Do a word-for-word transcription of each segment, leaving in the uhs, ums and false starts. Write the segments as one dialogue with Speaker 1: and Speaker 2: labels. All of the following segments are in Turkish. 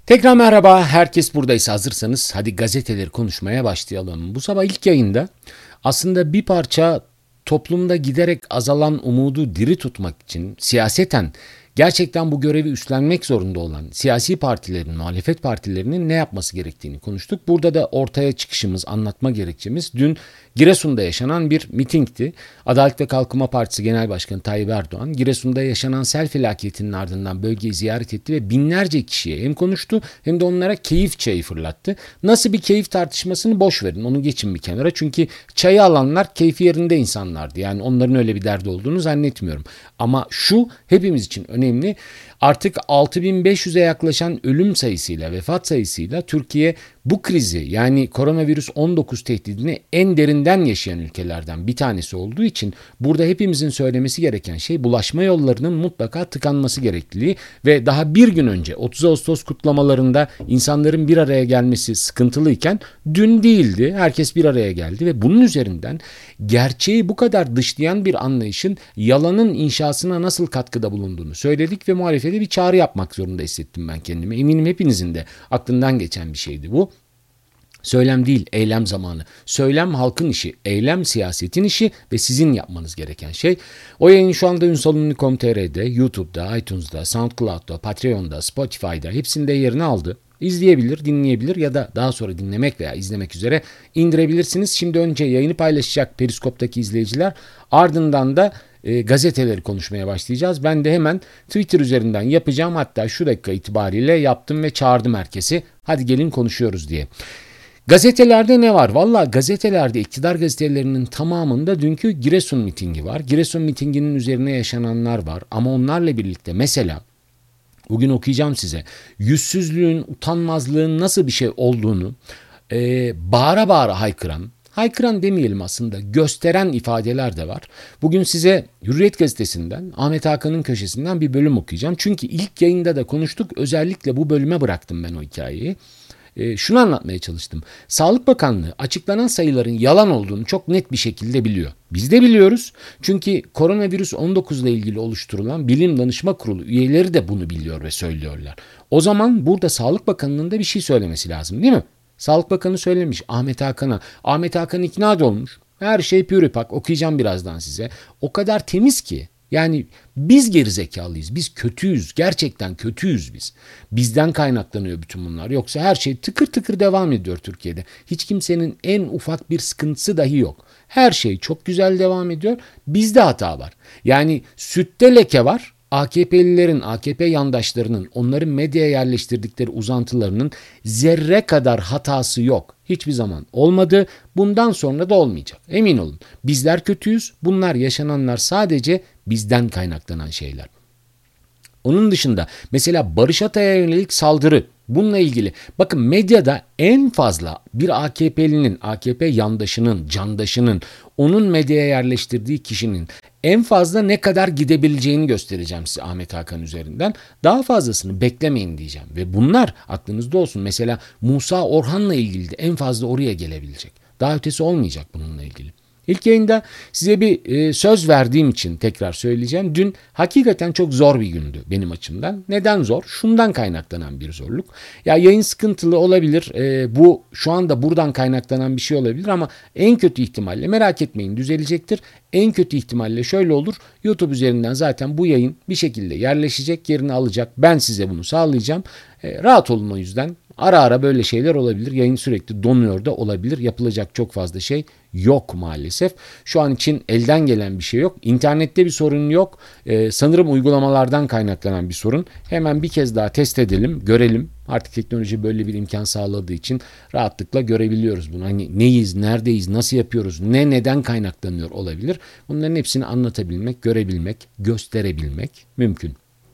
Speaker 1: Tekrar merhaba, herkes buradaysa hazırsanız hadi gazeteleri konuşmaya başlayalım. Bu sabah ilk yayında aslında bir parça toplumda giderek azalan umudu diri tutmak için siyaseten gerçekten bu görevi üstlenmek zorunda olan siyasi partilerin, muhalefet partilerinin ne yapması gerektiğini konuştuk. Burada da ortaya çıkışımız, anlatma gerekçemiz dün Giresun'da yaşanan bir mitingdi. Adalet ve Kalkınma Partisi Genel Başkanı Tayyip Erdoğan, Giresun'da yaşanan sel felaketinin ardından bölgeyi ziyaret etti ve binlerce kişiye hem konuştu hem de onlara keyif çayı fırlattı. Nasıl bir keyif tartışmasını boş verin, onu geçin bir kenara. Çünkü çayı alanlar keyfi yerinde insanlardı. Yani onların öyle bir derdi olduğunu zannetmiyorum. Ama şu hepimiz için önemli. Artık altı bin beş yüze yaklaşan ölüm sayısıyla, vefat sayısıyla Türkiye bu krizi, yani koronavirüs on dokuz tehdidini en derinden yaşayan ülkelerden bir tanesi olduğu için burada hepimizin söylemesi gereken şey bulaşma yollarının mutlaka tıkanması gerekliliği ve daha bir gün önce otuz Ağustos kutlamalarında insanların bir araya gelmesi sıkıntılıyken dün değildi. Herkes bir araya geldi ve bunun üzerinden gerçeği bu kadar dışlayan bir anlayışın yalanın inşasına nasıl katkıda bulunduğunu söyledik ve muhalefete bir çağrı yapmak zorunda hissettim ben kendimi. Eminim hepinizin de aklından geçen bir şeydi bu. Söylem değil, eylem zamanı. Söylem halkın işi, eylem siyasetin işi ve sizin yapmanız gereken şey. O yayın şu anda ünsaluni nokta com nokta tr'de, YouTube'da, iTunes'da, SoundCloud'da, Patreon'da, Spotify'da hepsinde yerini aldı. İzleyebilir, dinleyebilir ya da daha sonra dinlemek veya izlemek üzere indirebilirsiniz. Şimdi önce yayını paylaşacak Periskop'taki izleyiciler, ardından da e, gazeteleri konuşmaya başlayacağız. Ben de hemen Twitter üzerinden yapacağım. Hatta şu dakika itibariyle yaptım ve çağırdım herkesi. Hadi gelin konuşuyoruz diye. Gazetelerde ne var? Valla gazetelerde, iktidar gazetelerinin tamamında dünkü Giresun mitingi var. Giresun mitinginin üzerine yaşananlar var. Ama onlarla birlikte mesela bugün okuyacağım size yüzsüzlüğün, utanmazlığın nasıl bir şey olduğunu e, bağıra bağıra haykıran, haykıran demeyelim aslında, gösteren ifadeler de var. Bugün size Hürriyet gazetesinden, Ahmet Hakan'ın köşesinden bir bölüm okuyacağım. Çünkü ilk yayında da konuştuk, özellikle bu bölüme bıraktım ben o hikayeyi. E, şunu anlatmaya çalıştım. Sağlık Bakanlığı açıklanan sayıların yalan olduğunu çok net bir şekilde biliyor. Biz de biliyoruz. Çünkü koronavirüs on dokuz ile ilgili oluşturulan Bilim Danışma Kurulu üyeleri de bunu biliyor ve söylüyorlar. O zaman burada Sağlık Bakanlığı'nın da bir şey söylemesi lazım, değil mi? Sağlık Bakanı söylemiş Ahmet Hakan'a. Ahmet Hakan ikna da olmuş. Her şey pürüpak, okuyacağım birazdan size. O kadar temiz ki. Yani biz gerizekalıyız, biz kötüyüz, gerçekten kötüyüz biz. Bizden kaynaklanıyor bütün bunlar. Yoksa her şey tıkır tıkır devam ediyor Türkiye'de. Hiç kimsenin en ufak bir sıkıntısı dahi yok. Her şey çok güzel devam ediyor. Bizde hata var. Yani sütte leke var. A K P'lilerin, A K P yandaşlarının, onların medyaya yerleştirdikleri uzantılarının zerre kadar hatası yok. Hiçbir zaman olmadı. Bundan sonra da olmayacak. Emin olun. Bizler kötüyüz. Bunlar, yaşananlar sadece bizden kaynaklanan şeyler. Onun dışında mesela Barış Atay'a yönelik saldırı, bununla ilgili bakın medyada en fazla bir A K P'linin, A K P yandaşının, candaşının, onun medyaya yerleştirdiği kişinin en fazla ne kadar gidebileceğini göstereceğim size Ahmet Hakan üzerinden. Daha fazlasını beklemeyin diyeceğim ve bunlar aklınızda olsun. Mesela Musa Orhan'la ilgili de en fazla oraya gelebilecek. Daha ötesi olmayacak bununla ilgili. İlk yayında size bir e, söz verdiğim için tekrar söyleyeceğim. Dün hakikaten çok zor bir gündü benim açımdan. Neden zor? Şundan kaynaklanan bir zorluk. Ya yayın sıkıntılı olabilir. E, bu şu anda buradan kaynaklanan bir şey olabilir ama en kötü ihtimalle, merak etmeyin, düzelecektir. En kötü ihtimalle şöyle olur. YouTube üzerinden zaten bu yayın bir şekilde yerleşecek, yerini alacak. Ben size bunu sağlayacağım. E, rahat olun o yüzden. Ara ara böyle şeyler olabilir. Yayın sürekli donuyor da olabilir. Yapılacak çok fazla şey yok maalesef. Şu an için elden gelen bir şey yok. İnternette bir sorun yok. Ee, sanırım uygulamalardan kaynaklanan bir sorun. Hemen bir kez daha test edelim, görelim. Artık teknoloji böyle bir imkan sağladığı için rahatlıkla görebiliyoruz bunu. Hani neyiz, neredeyiz, nasıl yapıyoruz, ne neden kaynaklanıyor olabilir. Bunların hepsini anlatabilmek, görebilmek, gösterebilmek mümkün.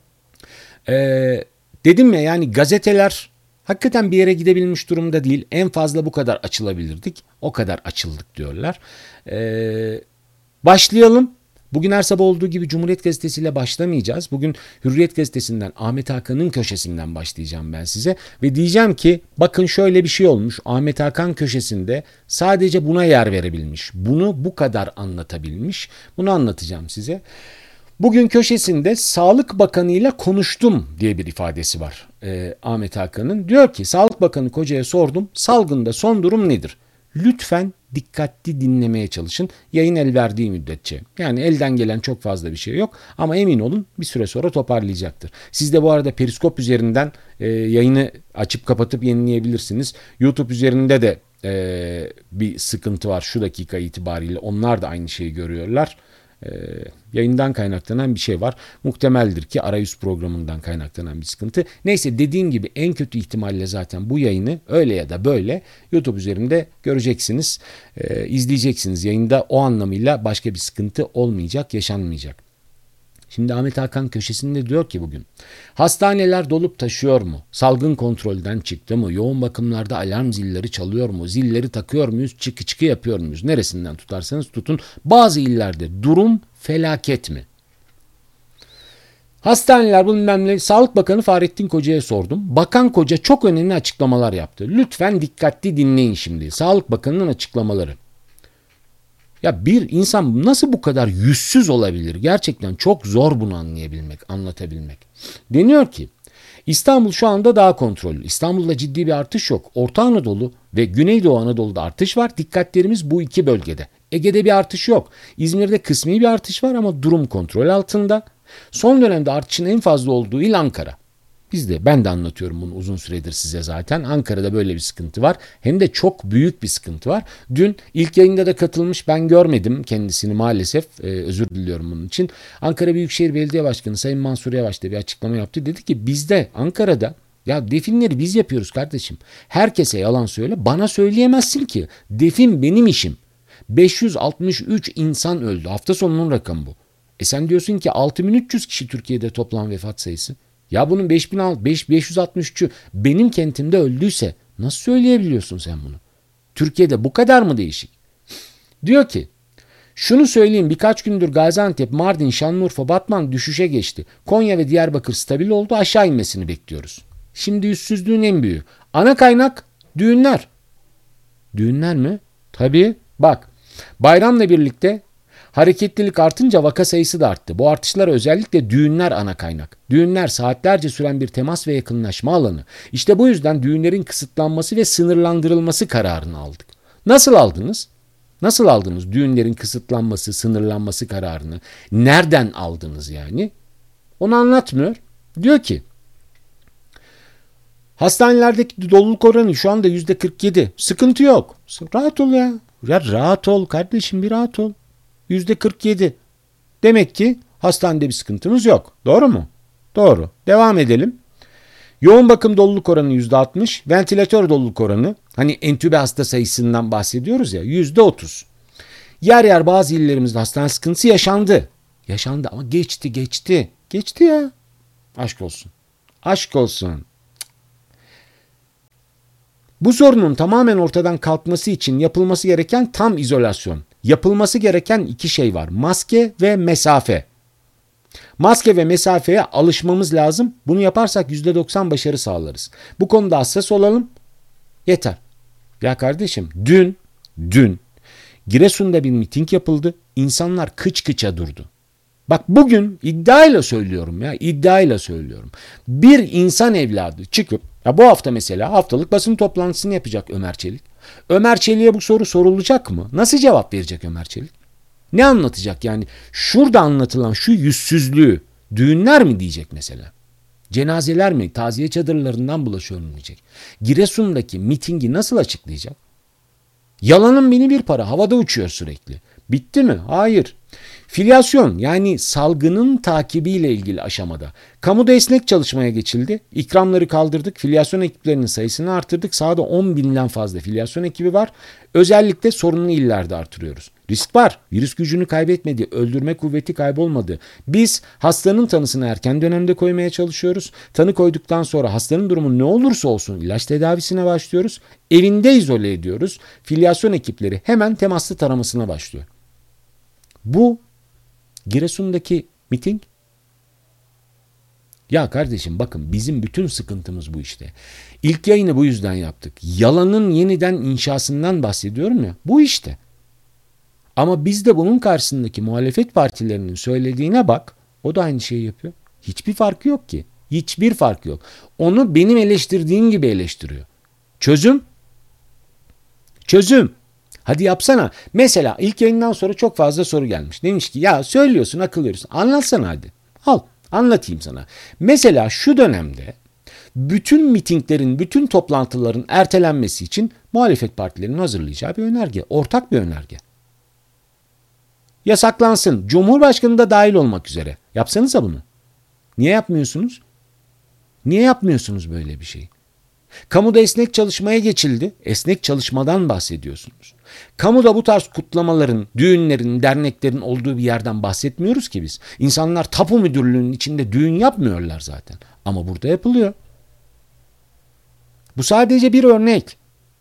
Speaker 1: Ee, dedim ya, yani gazeteler hakikaten bir yere gidebilmiş durumda değil. En fazla bu kadar açılabilirdik. O kadar açıldık diyorlar. Ee, başlayalım. Bugün her sabah olduğu gibi Cumhuriyet Gazetesi ile başlamayacağız. Bugün Hürriyet Gazetesi'nden, Ahmet Hakan'ın köşesinden başlayacağım ben size. Ve diyeceğim ki bakın şöyle bir şey olmuş. Ahmet Hakan köşesinde sadece buna yer verebilmiş. Bunu bu kadar anlatabilmiş. Bunu anlatacağım size. Bugün köşesinde Sağlık Bakanı ile konuştum diye bir ifadesi var e, Ahmet Hakan'ın. Diyor ki Sağlık Bakanı Koca'ya sordum, salgında son durum nedir? Lütfen dikkatli dinlemeye çalışın yayın el verdiği müddetçe. Yani elden gelen çok fazla bir şey yok ama emin olun bir süre sonra toparlayacaktır. Siz de bu arada Periskop üzerinden e, yayını açıp kapatıp yenileyebilirsiniz. YouTube üzerinde de e, bir sıkıntı var şu dakika itibariyle. Onlar da aynı şeyi görüyorlar. Ee, yayından kaynaklanan bir şey var. Muhtemeldir ki arayüz programından kaynaklanan bir sıkıntı. Neyse dediğim gibi en kötü ihtimalle zaten bu yayını öyle ya da böyle YouTube üzerinde göreceksiniz. Ee, izleyeceksiniz. Yayında o anlamıyla başka bir sıkıntı olmayacak, yaşanmayacak. Şimdi Ahmet Hakan köşesinde diyor ki bugün hastaneler dolup taşıyor mu? Salgın kontrolden çıktı mı? Yoğun bakımlarda alarm zilleri çalıyor mu? Zilleri takıyor muyuz? Çıkı çıkı yapıyor muyuz? Neresinden tutarsanız tutun. Bazı illerde durum felaket mi? Hastaneler bilmem ne. Sağlık Bakanı Fahrettin Koca'ya sordum. Bakan Koca çok önemli açıklamalar yaptı. Lütfen dikkatli dinleyin şimdi. Sağlık Bakanı'nın açıklamaları. Ya bir insan nasıl bu kadar yüzsüz olabilir? Gerçekten çok zor bunu anlayabilmek, anlatabilmek. Deniyor ki İstanbul şu anda daha kontrollü. İstanbul'da ciddi bir artış yok. Orta Anadolu ve Güneydoğu Anadolu'da artış var. Dikkatlerimiz bu iki bölgede. Ege'de bir artış yok. İzmir'de kısmi bir artış var ama durum kontrol altında. Son dönemde artışın en fazla olduğu il Ankara. Biz de ben de anlatıyorum bunu uzun süredir size zaten. Ankara'da böyle bir sıkıntı var. Hem de çok büyük bir sıkıntı var. Dün ilk yayında da katılmış, ben görmedim kendisini maalesef. Ee, özür diliyorum bunun için. Ankara Büyükşehir Belediye Başkanı Sayın Mansur Yavaş da bir açıklama yaptı. Dedi ki bizde Ankara'da ya definleri biz yapıyoruz kardeşim. Herkese yalan söyle, bana söyleyemezsin ki. Defin benim işim. beş yüz altmış üç insan öldü. Hafta sonunun rakamı bu. E sen diyorsun ki altı bin üç yüz kişi Türkiye'de toplam vefat sayısı. Ya bunun beş bin beş yüz altmış üçü benim kentimde öldüyse nasıl söyleyebiliyorsun sen bunu? Türkiye'de bu kadar mı değişik? Diyor ki şunu söyleyeyim, birkaç gündür Gaziantep, Mardin, Şanlıurfa, Batman düşüşe geçti. Konya ve Diyarbakır stabil oldu, aşağı inmesini bekliyoruz. Şimdi yüzsüzlüğün en büyüğü. Ana kaynak düğünler. Düğünler mi? Tabii bak bayramla birlikte hareketlilik artınca vaka sayısı da arttı. Bu artışlara özellikle düğünler ana kaynak. Düğünler saatlerce süren bir temas ve yakınlaşma alanı. İşte bu yüzden düğünlerin kısıtlanması ve sınırlandırılması kararını aldık. Nasıl aldınız? Nasıl aldınız düğünlerin kısıtlanması, sınırlanması kararını? Nereden aldınız yani? Onu anlatmıyor. Diyor ki hastanelerdeki doluluk oranı şu anda yüzde kırk yedi. Sıkıntı yok. Rahat ol ya. Ya rahat ol kardeşim, bir rahat ol. yüzde kırk yedi. Demek ki hastanede bir sıkıntımız yok. Doğru mu? Doğru. Devam edelim. Yoğun bakım doluluk oranı yüzde altmış. Ventilatör doluluk oranı, hani entübe hasta sayısından bahsediyoruz ya, yüzde otuz. Yer yer bazı illerimizde hastane sıkıntısı yaşandı. Yaşandı ama geçti geçti. Geçti ya. Aşk olsun. Aşk olsun. Bu sorunun tamamen ortadan kalkması için yapılması gereken tam izolasyon. Yapılması gereken iki şey var. Maske ve mesafe. Maske ve mesafeye alışmamız lazım. Bunu yaparsak yüzde doksan başarı sağlarız. Bu konuda hassas olalım. Yeter. Ya kardeşim dün, dün Giresun'da bir miting yapıldı. İnsanlar kıç kıça durdu. Bak bugün iddiayla söylüyorum ya, iddiayla söylüyorum. Bir insan evladı çıkıp, ya bu hafta mesela haftalık basın toplantısını yapacak Ömer Çelik. Ömer Çelik'e bu soru sorulacak mı? Nasıl cevap verecek Ömer Çelik? Ne anlatacak yani? Şurada anlatılan şu yüzsüzlüğü düğünler mi diyecek mesela? Cenazeler mi? Taziye çadırlarından bulaşıyor mu diyecek? Giresun'daki mitingi nasıl açıklayacak? Yalanın bini bir para, havada uçuyor sürekli. Bitti mi? Hayır. Filyasyon, yani salgının takibiyle ilgili aşamada. Kamuda esnek çalışmaya geçildi. İkramları kaldırdık. Filyasyon ekiplerinin sayısını artırdık. Sahada on binden fazla filyasyon ekibi var. Özellikle sorunlu illerde artırıyoruz. Risk var. Virüs gücünü kaybetmedi. Öldürme kuvveti kaybolmadı. Biz hastanın tanısını erken dönemde koymaya çalışıyoruz. Tanı koyduktan sonra hastanın durumu ne olursa olsun ilaç tedavisine başlıyoruz. Evinde izole ediyoruz. Filyasyon ekipleri hemen temaslı taramasına başlıyor. Bu Giresun'daki miting. Ya kardeşim bakın, bizim bütün sıkıntımız bu işte. İlk yayını bu yüzden yaptık. Yalanın yeniden inşasından bahsediyorum ya. Bu işte. Ama biz de bunun karşısındaki muhalefet partilerinin söylediğine bak. O da aynı şeyi yapıyor. Hiçbir farkı yok ki. Hiçbir farkı yok. Onu benim eleştirdiğim gibi eleştiriyor. Çözüm? Çözüm. Hadi yapsana. Mesela ilk yayından sonra çok fazla soru gelmiş. Demiş ki ya söylüyorsun, akıl veriyorsun. Anlatsana hadi. Al, anlatayım sana. Mesela şu dönemde bütün mitinglerin, bütün toplantıların ertelenmesi için muhalefet partilerinin hazırlayacağı bir önerge. Ortak bir önerge. Yasaklansın. Cumhurbaşkanı da dahil olmak üzere. Yapsanıza bunu. Niye yapmıyorsunuz? Niye yapmıyorsunuz böyle bir şey? Kamuda esnek çalışmaya geçildi. Esnek çalışmadan bahsediyorsunuz. Kamuda bu tarz kutlamaların, düğünlerin, derneklerin olduğu bir yerden bahsetmiyoruz ki biz. İnsanlar tapu müdürlüğünün içinde düğün yapmıyorlar zaten. Ama burada yapılıyor. Bu sadece bir örnek.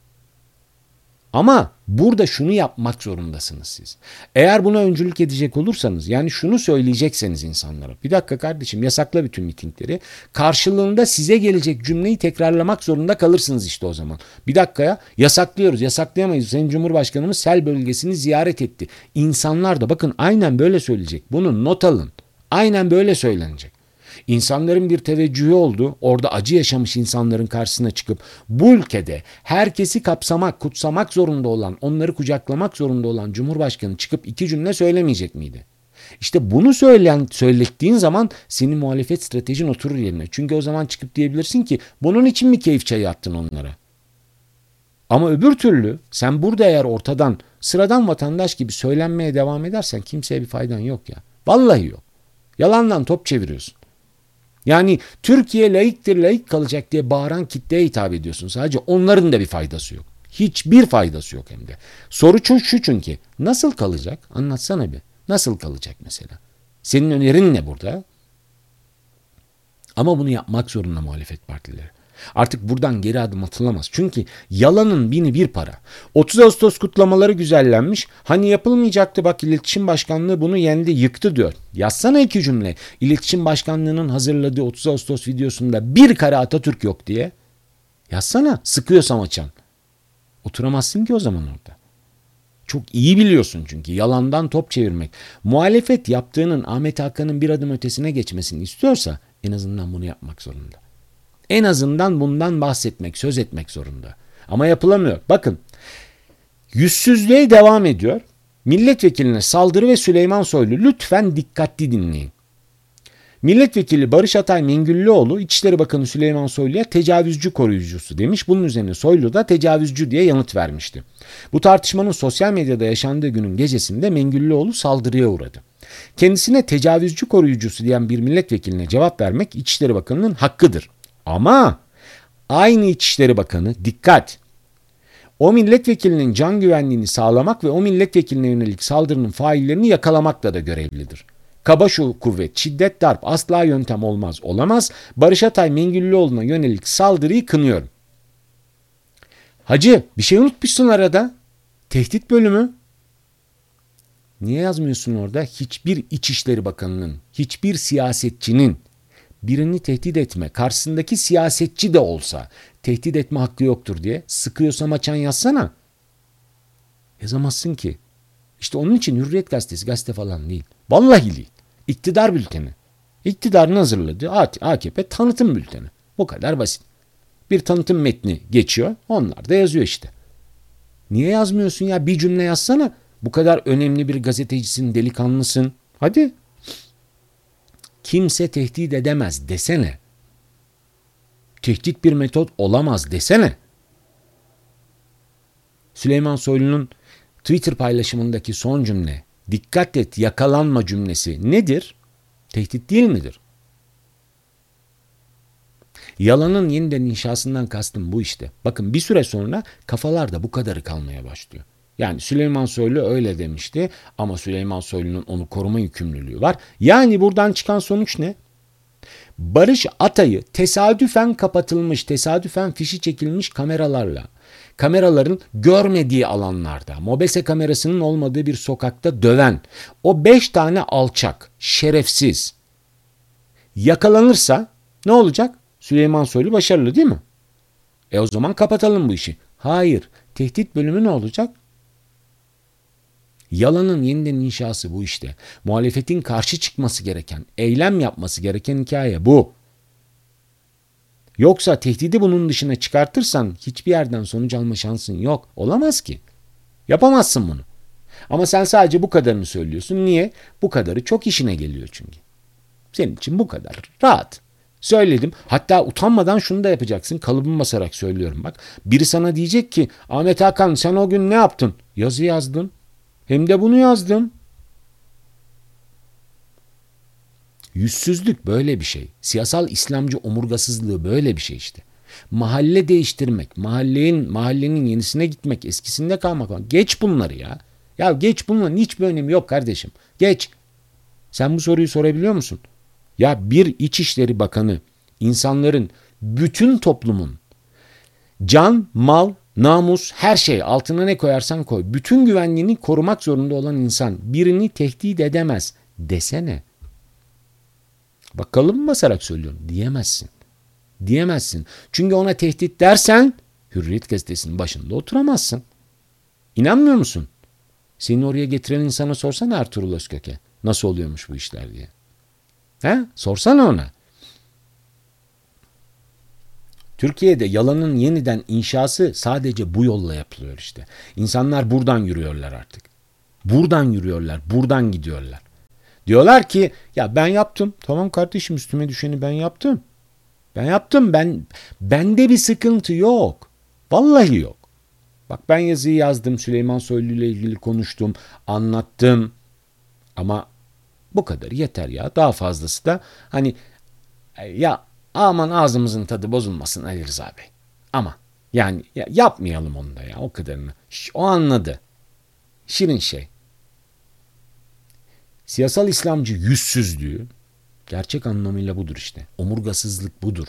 Speaker 1: Ama burada şunu yapmak zorundasınız siz. Eğer buna öncülük edecek olursanız, yani şunu söyleyecekseniz insanlara. Bir dakika kardeşim, yasakla bütün mitingleri. Karşılığında size gelecek cümleyi tekrarlamak zorunda kalırsınız işte o zaman. Bir dakika ya, yasaklıyoruz, yasaklayamayız. Sayın Cumhurbaşkanımız sel bölgesini ziyaret etti. İnsanlar da bakın aynen böyle söyleyecek. Bunu not alın. Aynen böyle söylenecek. İnsanların bir teveccühü oldu. Orada acı yaşamış insanların karşısına çıkıp bu ülkede herkesi kapsamak, kutsamak zorunda olan, onları kucaklamak zorunda olan Cumhurbaşkanı çıkıp iki cümle söylemeyecek miydi? İşte bunu söyleyen, söylettiğin zaman senin muhalefet stratejin oturur yerine. Çünkü o zaman çıkıp diyebilirsin ki bunun için mi keyif çayı attın onlara? Ama öbür türlü sen burada eğer ortadan sıradan vatandaş gibi söylenmeye devam edersen kimseye bir faydan yok ya. Vallahi yok. Yalandan top çeviriyorsun. Yani Türkiye layıktır, layık kalacak diye bağıran kitleye hitap ediyorsun. Sadece onların da bir faydası yok. Hiçbir faydası yok hem de. Soru şu çünkü. Nasıl kalacak? Anlatsana bir. Nasıl kalacak mesela? Senin önerin ne burada? Ama bunu yapmak zorunda muhalefet partileri. Artık buradan geri adım atılamaz. Çünkü yalanın bini bir para. otuz Ağustos kutlamaları güzellenmiş. Hani yapılmayacaktı, bak İletişim Başkanlığı bunu yendi, yıktı diyor. Yazsana iki cümle. İletişim Başkanlığı'nın hazırladığı otuz Ağustos videosunda bir kare Atatürk yok diye. Yazsana, sıkıyorsam açan. Oturamazsın ki o zaman orada. Çok iyi biliyorsun çünkü yalandan top çevirmek. Muhalefet yaptığının Ahmet Hakan'ın bir adım ötesine geçmesini istiyorsa en azından bunu yapmak zorunda. En azından bundan bahsetmek, söz etmek zorunda. Ama yapılamıyor. Bakın, yüzsüzlüğe devam ediyor. Milletvekiline saldırı ve Süleyman Soylu. Lütfen dikkatli dinleyin. Milletvekili Barış Atay Mengüllüoğlu, İçişleri Bakanı Süleyman Soylu'ya tecavüzcü koruyucusu demiş. Bunun üzerine Soylu da tecavüzcü diye yanıt vermişti. Bu tartışmanın sosyal medyada yaşandığı günün gecesinde Mengüllüoğlu saldırıya uğradı. Kendisine tecavüzcü koruyucusu diyen bir milletvekiline cevap vermek İçişleri Bakanı'nın hakkıdır. Ama aynı İçişleri Bakanı, dikkat, o milletvekilinin can güvenliğini sağlamak ve o milletvekiline yönelik saldırının faillerini yakalamakla da görevlidir. Kaba şu kuvvet, şiddet, darp asla yöntem olmaz, olamaz. Barış Atay Mengüllüoğlu'na yönelik saldırıyı kınıyorum. Hacı, bir şey unutmuşsun arada. Tehdit bölümü. Niye yazmıyorsun orada? Hiçbir İçişleri Bakanı'nın, hiçbir siyasetçinin birini tehdit etme, karşısındaki siyasetçi de olsa tehdit etme hakkı yoktur diye. Sıkıyorsam açan yazsana. Yazamazsın ki. İşte onun için Hürriyet Gazetesi gazete falan değil. Vallahi değil. İktidar bülteni. İktidarın hazırladığı A K P tanıtım bülteni. Bu kadar basit. Bir tanıtım metni geçiyor. Onlar da yazıyor işte. Niye yazmıyorsun ya? Bir cümle yazsana. Bu kadar önemli bir gazetecisin, delikanlısın. Hadi. Kimse tehdit edemez desene. Tehdit bir metot olamaz desene. Süleyman Soylu'nun Twitter paylaşımındaki son cümle, dikkat et yakalanma cümlesi nedir? Tehdit değil midir? Yalanın yeniden inşasından kastım bu işte. Bakın bir süre sonra kafalarda bu kadarı kalmaya başlıyor. Yani Süleyman Soylu öyle demişti ama Süleyman Soylu'nun onu koruma yükümlülüğü var. Yani buradan çıkan sonuç ne? Barış Atay'ı tesadüfen kapatılmış, tesadüfen fişi çekilmiş kameralarla, kameraların görmediği alanlarda, mobese kamerasının olmadığı bir sokakta döven o beş tane alçak, şerefsiz yakalanırsa ne olacak? Süleyman Soylu başarılı değil mi? E o zaman kapatalım bu işi. Hayır. Tehdit bölümü ne olacak? Yalanın yeniden inşası bu işte. Muhalefetin karşı çıkması gereken, eylem yapması gereken hikaye bu. Yoksa tehdidi bunun dışına çıkartırsan hiçbir yerden sonuç alma şansın yok. Olamaz ki. Yapamazsın bunu. Ama sen sadece bu kadarını söylüyorsun. Niye? Bu kadarı çok işine geliyor çünkü. Senin için bu kadar rahat. Söyledim. Hatta utanmadan şunu da yapacaksın. Kalıbımı basarak söylüyorum bak. Biri sana diyecek ki Ahmet Hakan sen o gün ne yaptın? Yazı yazdım. Hem de bunu yazdım. Yüzsüzlük böyle bir şey. Siyasal İslamcı omurgasızlığı böyle bir şey işte. Mahalle değiştirmek, mahallenin mahallenin yenisine gitmek, eskisinde kalmak. Geç bunları ya. Ya geç bunların hiçbir önemi yok kardeşim. Geç. Sen bu soruyu sorabiliyor musun? Ya bir İçişleri Bakanı insanların, bütün toplumun can, mal, namus, her şey altına ne koyarsan koy. Bütün güvenliğini korumak zorunda olan insan birini tehdit edemez desene. Bak kalıbımı basarak söylüyorum. Diyemezsin. Diyemezsin. Çünkü ona tehdit dersen Hürriyet Gazetesi'nin başında oturamazsın. İnanmıyor musun? Seni oraya getiren insana sorsana Ertuğrul Özkök'e. Nasıl oluyormuş bu işler diye. He? Sorsana ona. Türkiye'de yalanın yeniden inşası sadece bu yolla yapılıyor işte. İnsanlar buradan yürüyorlar artık. Buradan yürüyorlar. Buradan gidiyorlar. Diyorlar ki ya ben yaptım. Tamam kardeşim üstüme düşeni ben yaptım. Ben yaptım. Ben bende bir sıkıntı yok. Vallahi yok. Bak ben yazıyı yazdım. Süleyman Soylu ile ilgili konuştum. Anlattım. Ama bu kadar yeter ya. Daha fazlası da hani ya aman ağzımızın tadı bozulmasın Ali Rıza Bey. Ama yani ya yapmayalım onu da ya o kadarını. O anladı. Şirin şey. Siyasal İslamcı yüzsüzlüğü gerçek anlamıyla budur işte. Omurgasızlık budur.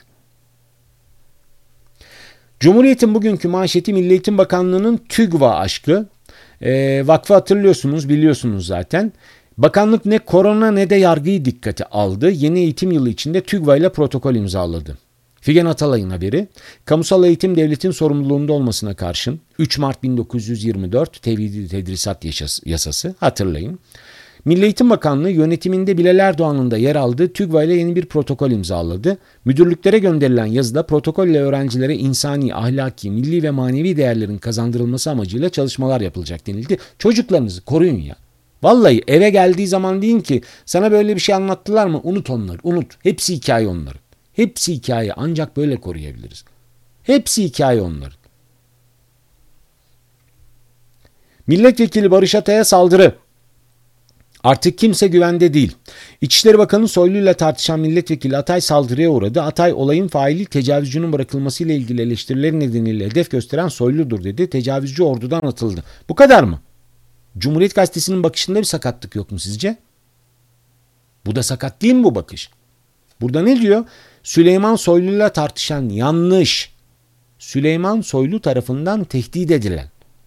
Speaker 1: Cumhuriyet'in bugünkü manşeti Milli Eğitim Bakanlığı'nın TÜGVA aşkı. E, vakfı hatırlıyorsunuz, biliyorsunuz zaten. Bakanlık ne korona ne de yargıyı dikkate aldı. Yeni eğitim yılı içinde TÜGVA ile protokol imzaladı. Figen Atalay'ın haberi. Kamusal eğitim devletin sorumluluğunda olmasına karşın üç Mart bin dokuz yüz yirmi dört Tevhidi Tedrisat Yasası hatırlayın. Milli Eğitim Bakanlığı yönetiminde Bilal Erdoğan'ın da yer aldığı TÜGVA ile yeni bir protokol imzaladı. Müdürlüklere gönderilen yazıda protokolle öğrencilere insani, ahlaki, milli ve manevi değerlerin kazandırılması amacıyla çalışmalar yapılacak denildi. Çocuklarınızı koruyun ya. Vallahi eve geldiği zaman deyin ki sana böyle bir şey anlattılar mı? Unut onları, unut. Hepsi hikaye onların. Hepsi hikaye ancak böyle koruyabiliriz. Hepsi hikaye onların. Milletvekili Barış Atay'a saldırı. Artık kimse güvende değil. İçişleri Bakanı Soylu ile tartışan milletvekili Atay saldırıya uğradı. Atay olayın faili tecavüzcünün bırakılmasıyla ilgili eleştirileri nedeniyle hedef gösteren Soylu'dur dedi. Tecavüzcü ordudan atıldı. Bu kadar mı? Cumhuriyet Gazetesi'nin bakışında bir sakatlık yok mu sizce? Bu da sakat değil mi bu bakış? Burada ne diyor? Süleyman Soylu ile tartışan yanlış. Süleyman Soylu tarafından tehdit edilen.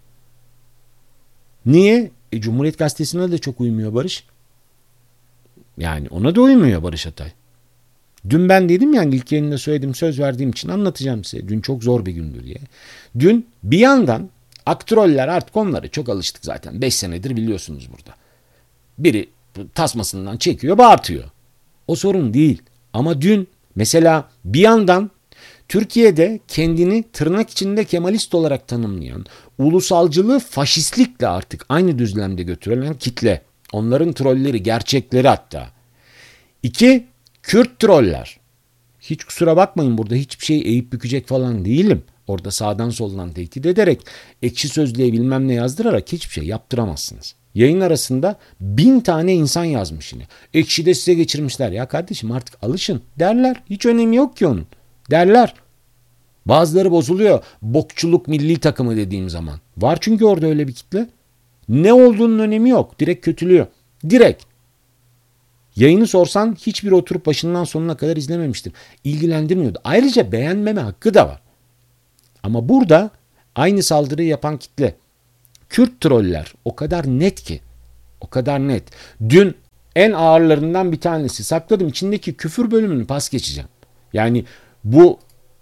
Speaker 1: Niye? E, Cumhuriyet Gazetesi'ne de çok uymuyor Barış. Yani ona da uymuyor Barış Atay. Dün ben dedim yani ilk yayında söyledim söz verdiğim için anlatacağım size. Dün çok zor bir gündü diye. Dün bir yandan aktroller artık onlara çok alıştık zaten. beş senedir biliyorsunuz burada. Biri tasmasından çekiyor bağırtıyor. O sorun değil. Ama dün mesela bir yandan Türkiye'de kendini tırnak içinde Kemalist olarak tanımlayan, ulusalcılığı faşistlikle artık aynı düzlemde götüren kitle. Onların trolleri, gerçekleri hatta. İki, Kürt troller. Hiç kusura bakmayın burada hiçbir şey eğip bükecek falan değilim. Orada sağdan soldan tehdit ederek, ekşi sözlüğe bilmem ne yazdırarak hiçbir şey yaptıramazsınız. Yayın arasında bin tane insan yazmış yine. Ekşi'de size geçirmişler. Ya kardeşim artık alışın derler. Hiç önemi yok ki onun. Derler. Bazıları bozuluyor. Bokçuluk milli takımı dediğim zaman. Var çünkü orada öyle bir kitle. Ne olduğunun önemi yok. Direkt kötülüyor. Direkt. Yayını sorsan hiçbir oturup başından sonuna kadar izlememiştir. İlgilendirmiyordu. Ayrıca beğenmeme hakkı da var. Ama burada aynı saldırıyı yapan kitle. Kürt troller o kadar net ki. O kadar net. Dün en ağırlarından bir tanesi sakladım. İçindeki küfür bölümünü pas geçeceğim. Yani bu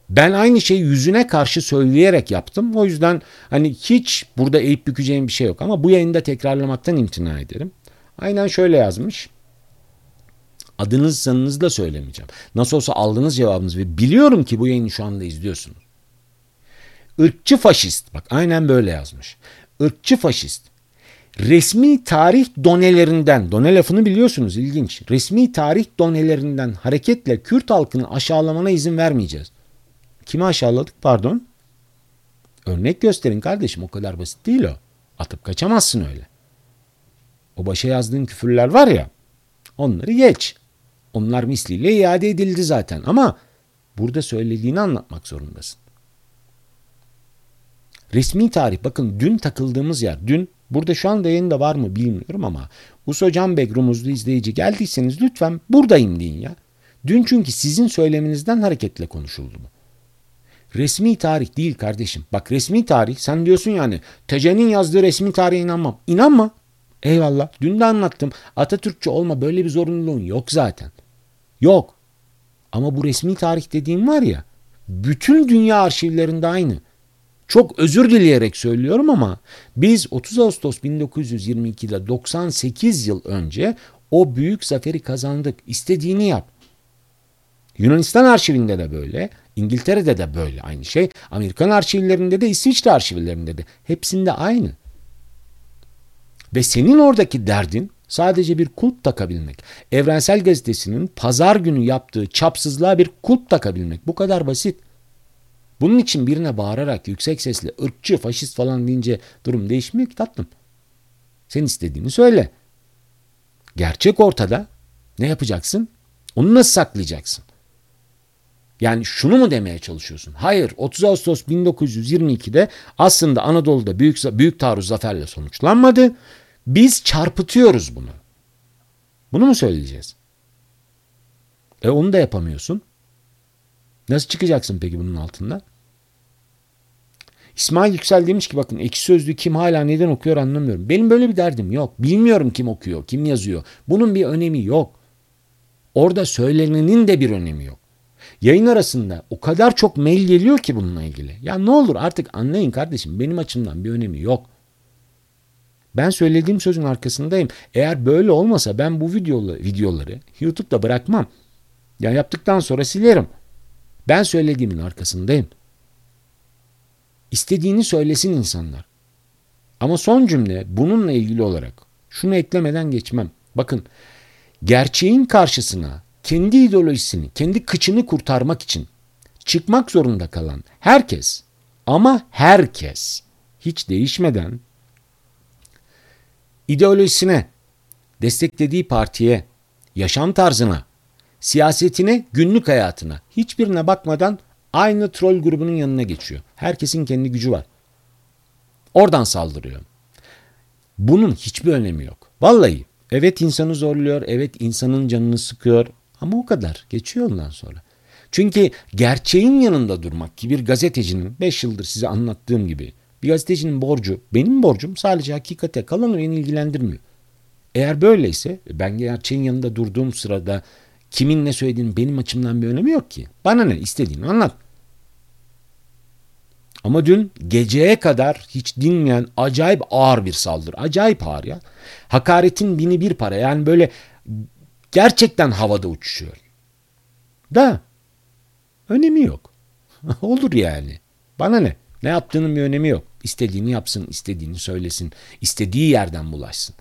Speaker 1: Ben aynı şeyi yüzüne karşı söyleyerek yaptım. O yüzden hani hiç burada eğip bükeceğim bir şey yok. Ama bu yayında tekrarlamaktan imtina ederim. Aynen şöyle yazmış. Adınız sanınızı da söylemeyeceğim. Nasıl olsa aldığınız cevabınız ve biliyorum ki bu yayını şu anda izliyorsunuz. Irkçı faşist. Bak aynen böyle yazmış. Irkçı faşist. Resmi tarih donelerinden, done lafını biliyorsunuz, ilginç. Resmi tarih donelerinden hareketle Kürt halkını aşağılamana izin vermeyeceğiz. Kimi aşağıladık pardon? Örnek gösterin kardeşim, o kadar basit değil o. Atıp kaçamazsın öyle. O başa yazdığın küfürler var ya, onları geç. Onlar misliyle iade edildi zaten ama burada söylediğini anlatmak zorundasın. Resmi tarih, bakın dün takıldığımız yer, dün burada şu anda yayında var mı bilmiyorum ama Uso Canbek rumuzlu izleyici geldiyseniz lütfen buradayım deyin ya. Dün çünkü sizin söyleminizden hareketle konuşuldu bu. Resmi tarih değil kardeşim. Bak resmi tarih, sen diyorsun yani T C'nin yazdığı resmi tarihe inanmam. İnanma. Eyvallah. Dün de anlattım. Atatürkçü olma, böyle bir zorunluluğun yok zaten. Yok. Ama bu resmi tarih dediğim var ya, bütün dünya arşivlerinde aynı. Çok özür dileyerek söylüyorum ama biz otuz Ağustos bin dokuz yüz yirmi ikide doksan sekiz yıl önce o büyük zaferi kazandık. İstediğini yap. Yunanistan arşivinde de böyle, İngiltere'de de böyle aynı şey. Amerikan arşivlerinde de, İsviçre arşivlerinde de. Hepsinde aynı. Ve senin oradaki derdin sadece bir kulp takabilmek. Evrensel Gazetesi'nin pazar günü yaptığı çapsızlığa bir kulp takabilmek. Bu kadar basit. Bunun için birine bağırarak yüksek sesle ırkçı, faşist falan deyince durum değişmiyor ki tatlım. Sen istediğini söyle. Gerçek ortada. Ne yapacaksın? Onu nasıl saklayacaksın? Yani şunu mu demeye çalışıyorsun? Hayır, otuz Ağustos bin dokuz yüz yirmi ikide aslında Anadolu'da büyük, büyük taarruz zaferle sonuçlanmadı. Biz çarpıtıyoruz bunu. Bunu mu söyleyeceğiz? E onu da yapamıyorsun. Nasıl çıkacaksın peki bunun altında? İsmail Yüksel demiş ki bakın Ekşi Sözlüğü kim hala neden okuyor anlamıyorum. Benim böyle bir derdim yok. Bilmiyorum kim okuyor, kim yazıyor. Bunun bir önemi yok. Orada söylenenin de bir önemi yok. Yayın arasında o kadar çok mail geliyor ki bununla ilgili. Ya ne olur artık anlayın kardeşim, benim açımdan bir önemi yok. Ben söylediğim sözün arkasındayım. Eğer böyle olmasa ben bu videoları, videoları YouTube'da bırakmam. Ya yaptıktan sonra silerim. Ben söylediğimin arkasındayım. İstediğini söylesin insanlar. Ama son cümle bununla ilgili olarak şunu eklemeden geçmem. Bakın, gerçeğin karşısına kendi ideolojisini, kendi kıçını kurtarmak için çıkmak zorunda kalan herkes, ama herkes hiç değişmeden ideolojisine, desteklediği partiye, yaşam tarzına, siyasetine, günlük hayatına hiçbirine bakmadan aynı troll grubunun yanına geçiyor. Herkesin kendi gücü var. Oradan saldırıyor. Bunun hiçbir önemi yok. Vallahi evet insanı zorluyor, evet insanın canını sıkıyor ama o kadar. Geçiyor ondan sonra. Çünkü gerçeğin yanında durmak ki bir gazetecinin, beş yıldır size anlattığım gibi, bir gazetecinin borcu, benim borcum sadece hakikate, kalanı beni ilgilendirmiyor. Eğer böyleyse ben gerçeğin yanında durduğum sırada kimin ne söylediğinin benim açımdan bir önemi yok ki. Bana ne, istediğini anlat. Ama dün geceye kadar hiç dinmeyen acayip ağır bir saldırı. Acayip ağır ya. Hakaretin bini bir para. Yani böyle gerçekten havada uçuşuyor. Da önemi yok. Olur yani. Bana ne? Ne yaptığının bir önemi yok. İstediğini yapsın, istediğini söylesin, istediği yerden bulaşsın.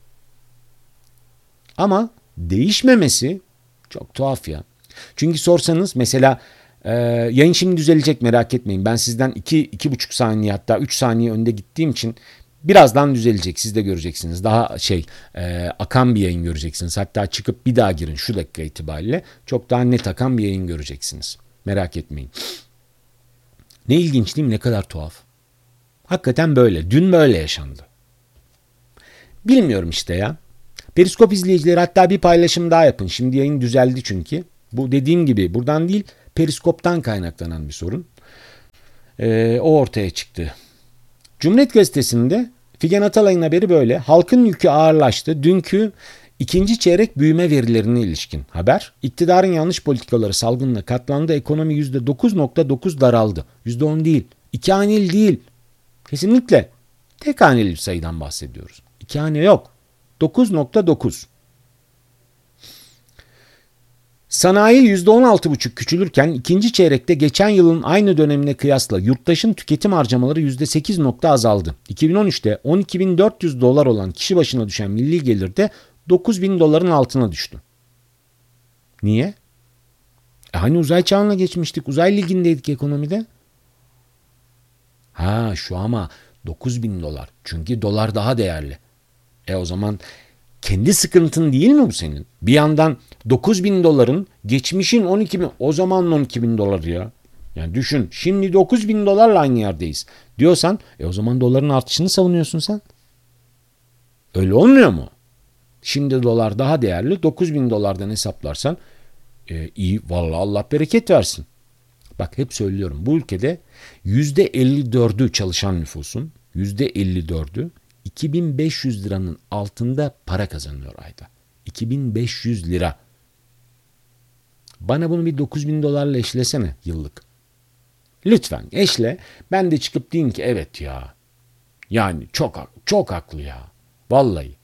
Speaker 1: Ama değişmemesi çok tuhaf ya. Çünkü sorsanız mesela e, yayın şimdi düzelecek, merak etmeyin. Ben sizden iki, iki buçuk saniye hatta üç saniye önde gittiğim için birazdan düzelecek. Siz de göreceksiniz. Daha şey e, akan bir yayın göreceksiniz. Hatta çıkıp bir daha girin şu dakika itibariyle. Çok daha net akan bir yayın göreceksiniz. Merak etmeyin. Ne ilginç değil mi? Ne kadar tuhaf. Hakikaten böyle. Dün böyle yaşandı. Bilmiyorum işte ya. Periskop izleyicileri hatta bir paylaşım daha yapın. Şimdi yayın düzeldi çünkü. Bu dediğim gibi buradan değil, periskoptan kaynaklanan bir sorun. Ee, o ortaya çıktı. Cumhuriyet Gazetesi'nde Figen Atalay'ın haberi böyle. Halkın yükü ağırlaştı. Dünkü İkinci çeyrek büyüme verilerine ilişkin haber. İktidarın yanlış politikaları salgınla katlandı. Ekonomi yüzde dokuz nokta dokuz daraldı. yüzde on değil. İki haneli değil. Kesinlikle. Tek haneli bir sayıdan bahsediyoruz. İki hane yok. dokuz nokta dokuz. Sanayi yüzde on altı virgül beş küçülürken ikinci çeyrekte geçen yılın aynı dönemine kıyasla yurttaşın tüketim harcamaları yüzde sekiz nokta azaldı. iki bin on üçte on iki bin dört yüz dolar olan kişi başına düşen milli gelir de dokuz bin doların altına düştü. Niye? E hani uzay çağına geçmiştik, uzay ligindeydik ekonomide. Ha şu ama dokuz bin dolar. Çünkü dolar daha değerli. E o zaman kendi sıkıntın değil mi bu senin? Bir yandan dokuz bin doların geçmişin on iki bin, o zaman on iki bin dolar ya. Yani düşün, şimdi dokuz bin dolarla aynı yerdeyiz diyorsan e o zaman doların artışını savunuyorsun sen. Öyle olmuyor mu? Şimdi dolar daha değerli, dokuz bin dolardan hesaplarsan e, iyi, vallahi Allah bereket versin. Bak hep söylüyorum, bu ülkede yüzde elli dördü çalışan nüfusun, yüzde elli dördü iki bin beş yüz liranın altında para kazanıyor ayda. iki bin beş yüz lira. Bana bunu bir dokuz bin dolarla eşlesene yıllık. Lütfen eşle. Ben de çıkıp diyeyim ki evet ya. Yani çok çok haklı ya. Vallahi.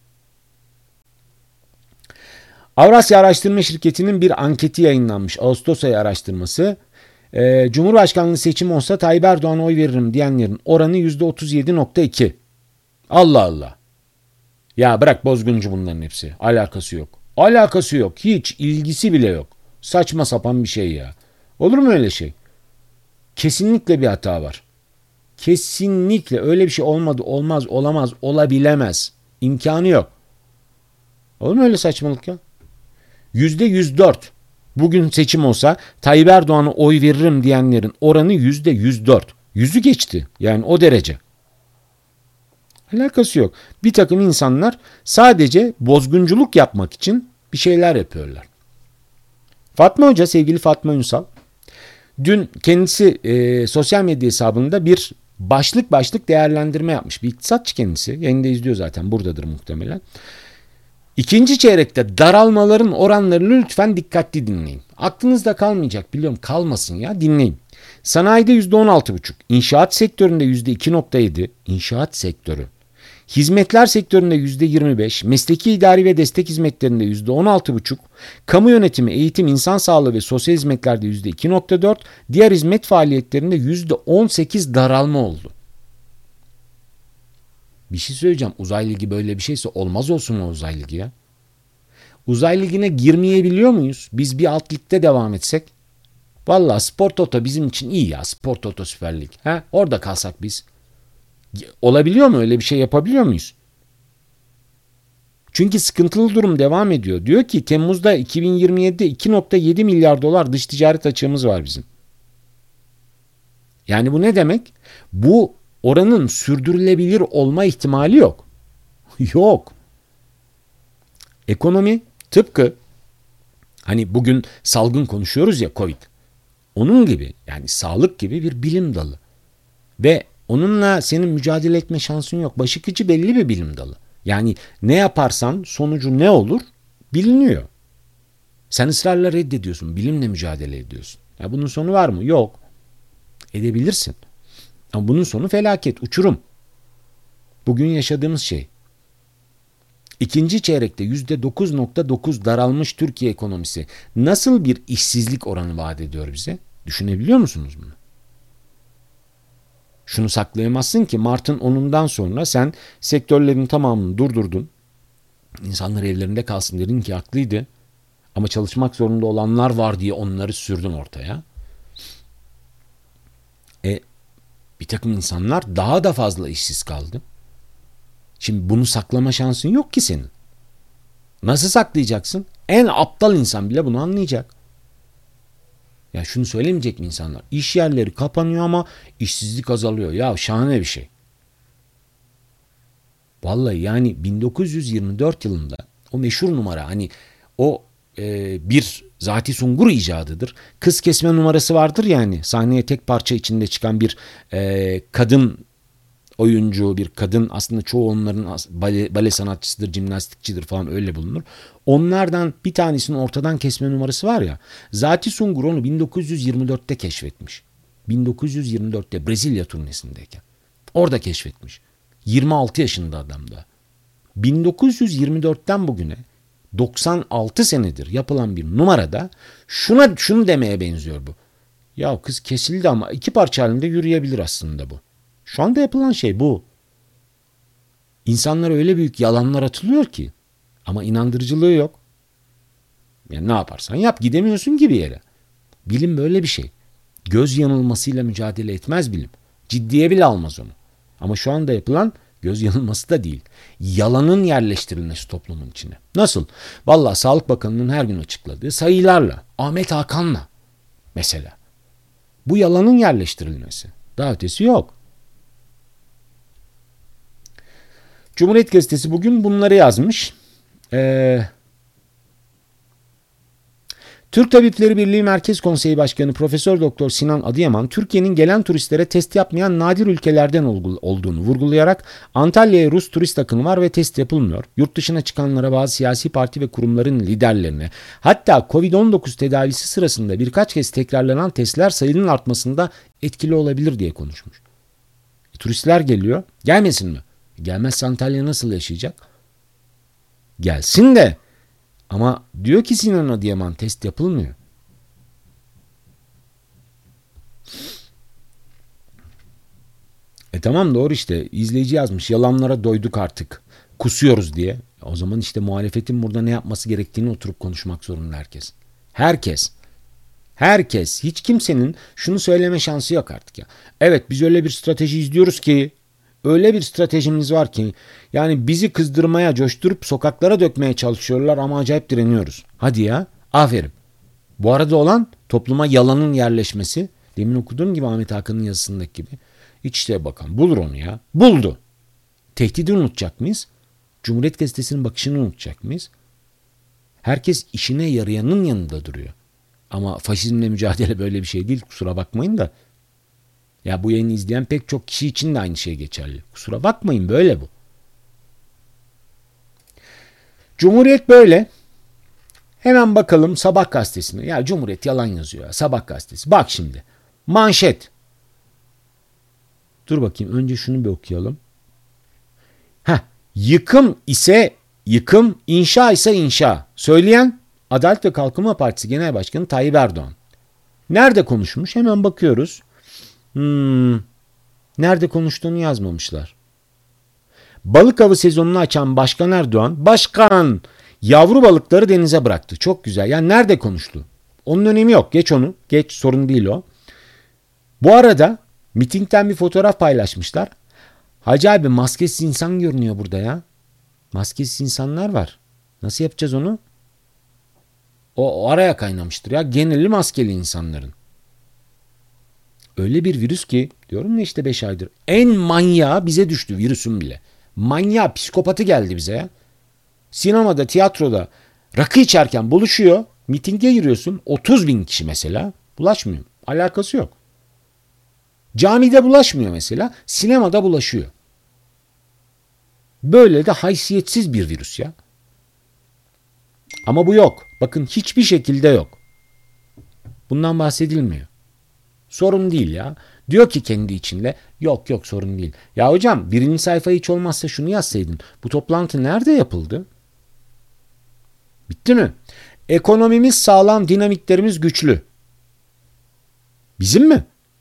Speaker 1: Avrasya Araştırma Şirketi'nin bir anketi yayınlanmış. Ağustos ayı araştırması. Ee, Cumhurbaşkanlığı seçimi olsa Tayyip Erdoğan'a oy veririm diyenlerin oranı yüzde otuz yedi nokta iki. Allah Allah. Ya bırak bozguncu bunların hepsi. Alakası yok. Alakası yok. Hiç ilgisi bile yok. Saçma sapan bir şey ya. Olur mu öyle şey? Kesinlikle bir hata var. Kesinlikle öyle bir şey olmadı, olmaz, olamaz, olabilemez. İmkanı yok. Olur mu öyle saçmalık ya? Yüzde yüz dört. Bugün seçim olsa Tayyip Erdoğan'a oy veririm diyenlerin oranı yüzde yüz dört. Yüzü geçti. Yani o derece. Alakası yok. Bir takım insanlar sadece bozgunculuk yapmak için bir şeyler yapıyorlar. Fatma Hoca, sevgili Fatma Ünsal, dün kendisi e, sosyal medya hesabında bir başlık başlık değerlendirme yapmış. Bir iktisatçı kendisi. Yayında izliyor zaten. Buradadır muhtemelen. İkinci çeyrekte daralmaların oranlarını lütfen dikkatli dinleyin. Aklınızda kalmayacak, biliyorum, kalmasın ya, dinleyin. Sanayide yüzde on altı virgül beş, inşaat sektöründe yüzde iki nokta yedi, inşaat sektörü. Hizmetler sektöründe yüzde yirmi beş, mesleki idari ve destek hizmetlerinde yüzde on altı virgül beş, kamu yönetimi, eğitim, insan sağlığı ve sosyal hizmetlerde yüzde iki nokta dört, diğer hizmet faaliyetlerinde yüzde on sekiz daralma oldu. Bir şey söyleyeceğim. Uzay ligi böyle bir şeyse olmaz olsun o uzay ligi ya. Uzay ligine girmeyebiliyor muyuz? Biz bir alt ligde devam etsek. Vallahi Spor Toto bizim için iyi ya. Spor Toto Süper Lig. Ha? Orada kalsak biz. Olabiliyor mu? Öyle bir şey yapabiliyor muyuz? Çünkü sıkıntılı durum devam ediyor. Diyor ki Temmuz'da iki bin yirmi yedide iki nokta yedi milyar dolar dış ticaret açığımız var bizim. Yani bu ne demek? Bu oranın sürdürülebilir olma ihtimali yok. Yok. Ekonomi tıpkı hani bugün salgın konuşuyoruz ya, Covid. Onun gibi, yani sağlık gibi bir bilim dalı. Ve onunla senin mücadele etme şansın yok. Başıkıcı belli bir bilim dalı. Yani ne yaparsan sonucu ne olur biliniyor. Sen ısrarla reddediyorsun. Bilimle mücadele ediyorsun. Ya bunun sonu var mı? Yok. Edebilirsin. Ama bunun sonu felaket, uçurum. Bugün yaşadığımız şey. İkinci çeyrekte yüzde dokuz nokta dokuz daralmış Türkiye ekonomisi nasıl bir işsizlik oranı vaat ediyor bize? Düşünebiliyor musunuz bunu? Şunu saklayamazsın ki Mart'ın onundan sonra sen sektörlerin tamamını durdurdun. İnsanlar evlerinde kalsın dedin ki haklıydı. Ama çalışmak zorunda olanlar var diye onları sürdün ortaya. E bir takım insanlar daha da fazla işsiz kaldı. Şimdi bunu saklama şansın yok ki senin. Nasıl saklayacaksın? En aptal insan bile bunu anlayacak. Ya şunu söylemeyecek mi insanlar? İş yerleri kapanıyor ama işsizlik azalıyor. Ya şahane bir şey. Vallahi yani bin dokuz yüz yirmi dört yılında o meşhur numara, hani o e, bir Zati Sungur icadıdır. Kız kesme numarası vardır yani. Sahneye tek parça içinde çıkan bir e, kadın oyuncu, bir kadın, aslında çoğu onların bale, bale sanatçısıdır, jimnastikçidir falan, öyle bulunur. Onlardan bir tanesinin ortadan kesme numarası var ya. Zati Sungur onu bin dokuz yüz yirmi dörtte keşfetmiş. bin dokuz yüz yirmi dörtte Brezilya turnesindeyken. Orada keşfetmiş. yirmi altı yaşında adam da. bin dokuz yüz yirmi dörtten bugüne doksan altı senedir yapılan bir numarada şuna şunu demeye benziyor bu. Ya kız kesildi ama iki parça halinde yürüyebilir aslında bu. Şu anda yapılan şey bu. İnsanlara öyle büyük yalanlar atılıyor ki ama inandırıcılığı yok. Yani ne yaparsan yap, gidemiyorsun ki bir yere. Bilim böyle bir şey. Göz yanılmasıyla mücadele etmez bilim. Ciddiye bile almaz onu. Ama şu anda yapılan göz yanılması da değil. Yalanın yerleştirilmesi toplumun içine. Nasıl? Vallahi Sağlık Bakanı'nın her gün açıkladığı sayılarla, Ahmet Hakan'la mesela. Bu yalanın yerleştirilmesi. Daha ötesi yok. Cumhuriyet Gazetesi bugün bunları yazmış. Eee Türk Tabipleri Birliği Merkez Konseyi Başkanı Profesör Doktor Sinan Adıyaman, Türkiye'nin gelen turistlere test yapmayan nadir ülkelerden olduğunu vurgulayarak Antalya'ya Rus turist akını var ve test yapılmıyor. Yurt dışına çıkanlara, bazı siyasi parti ve kurumların liderlerine, hatta kovid on dokuz tedavisi sırasında birkaç kez tekrarlanan testler sayının artmasında etkili olabilir diye konuşmuş. E, turistler geliyor, gelmesin mi? Gelmezse Antalya nasıl yaşayacak? Gelsin de. Ama diyor ki Sinan Adıyaman, test yapılmıyor. E tamam, doğru işte. İzleyici yazmış. Yalanlara doyduk artık. Kusuyoruz diye. O zaman işte muhalefetin burada ne yapması gerektiğini oturup konuşmak zorunda herkes. Herkes. Herkes. Hiç kimsenin şunu söyleme şansı yok artık ya. Evet, biz öyle bir strateji izliyoruz ki, öyle bir stratejimiz var ki, yani bizi kızdırmaya, coşturup sokaklara dökmeye çalışıyorlar ama acayip direniyoruz. Hadi ya, aferin. Bu arada olan topluma yalanın yerleşmesi, demin okuduğum gibi Ahmet Hakan'ın yazısındaki gibi. İçişleri Bakan bulur onu ya. Buldu. Tehdidi unutacak mıyız? Cumhuriyet Gazetesi'nin bakışını unutacak mıyız? Herkes işine yarayanın yanında duruyor. Ama faşizmle mücadele böyle bir şey değil, kusura bakmayın da. Ya bu yayını izleyen pek çok kişi için de aynı şey geçerli. Kusura bakmayın, böyle bu. Cumhuriyet böyle. Hemen bakalım Sabah gazetesine. Ya Cumhuriyet yalan yazıyor ya. Sabah gazetesi. Bak şimdi. Manşet. Dur bakayım, önce şunu bir okuyalım. Heh. Yıkım ise yıkım, inşa ise inşa. Söyleyen Adalet ve Kalkınma Partisi Genel Başkanı Tayyip Erdoğan. Nerede konuşmuş? Hemen bakıyoruz. Hmm. Nerede konuştuğunu yazmamışlar. Balık avı sezonunu açan Başkan Erdoğan, başkan yavru balıkları denize bıraktı. Çok güzel. Yani nerede konuştu? Onun önemi yok. Geç onu. Geç, sorun değil o. Bu arada mitingden bir fotoğraf paylaşmışlar. Hacı abi, maskesiz insan görünüyor burada ya. Maskesiz insanlar var. Nasıl yapacağız onu? O, o araya kaynamıştır ya. Geneli maskeli insanların. Öyle bir virüs ki, diyorum ya işte beş aydır. En manyağı bize düştü, virüsün bile. Manyağı, psikopatı geldi bize ya. Sinemada, tiyatroda rakı içerken buluşuyor. Mitinge giriyorsun. otuz bin kişi mesela. Bulaşmıyor. Alakası yok. Camide bulaşmıyor mesela. Sinemada bulaşıyor. Böyle de haysiyetsiz bir virüs ya. Ama bu yok. Bakın, hiçbir şekilde yok. Bundan bahsedilmiyor. Sorun değil ya. Diyor ki kendi içinde, yok yok sorun değil. Ya hocam, birinci sayfa hiç olmazsa şunu yazsaydın. Bu toplantı nerede yapıldı? Bitti mi? Ekonomimiz sağlam, dinamiklerimiz güçlü. Bizim mi?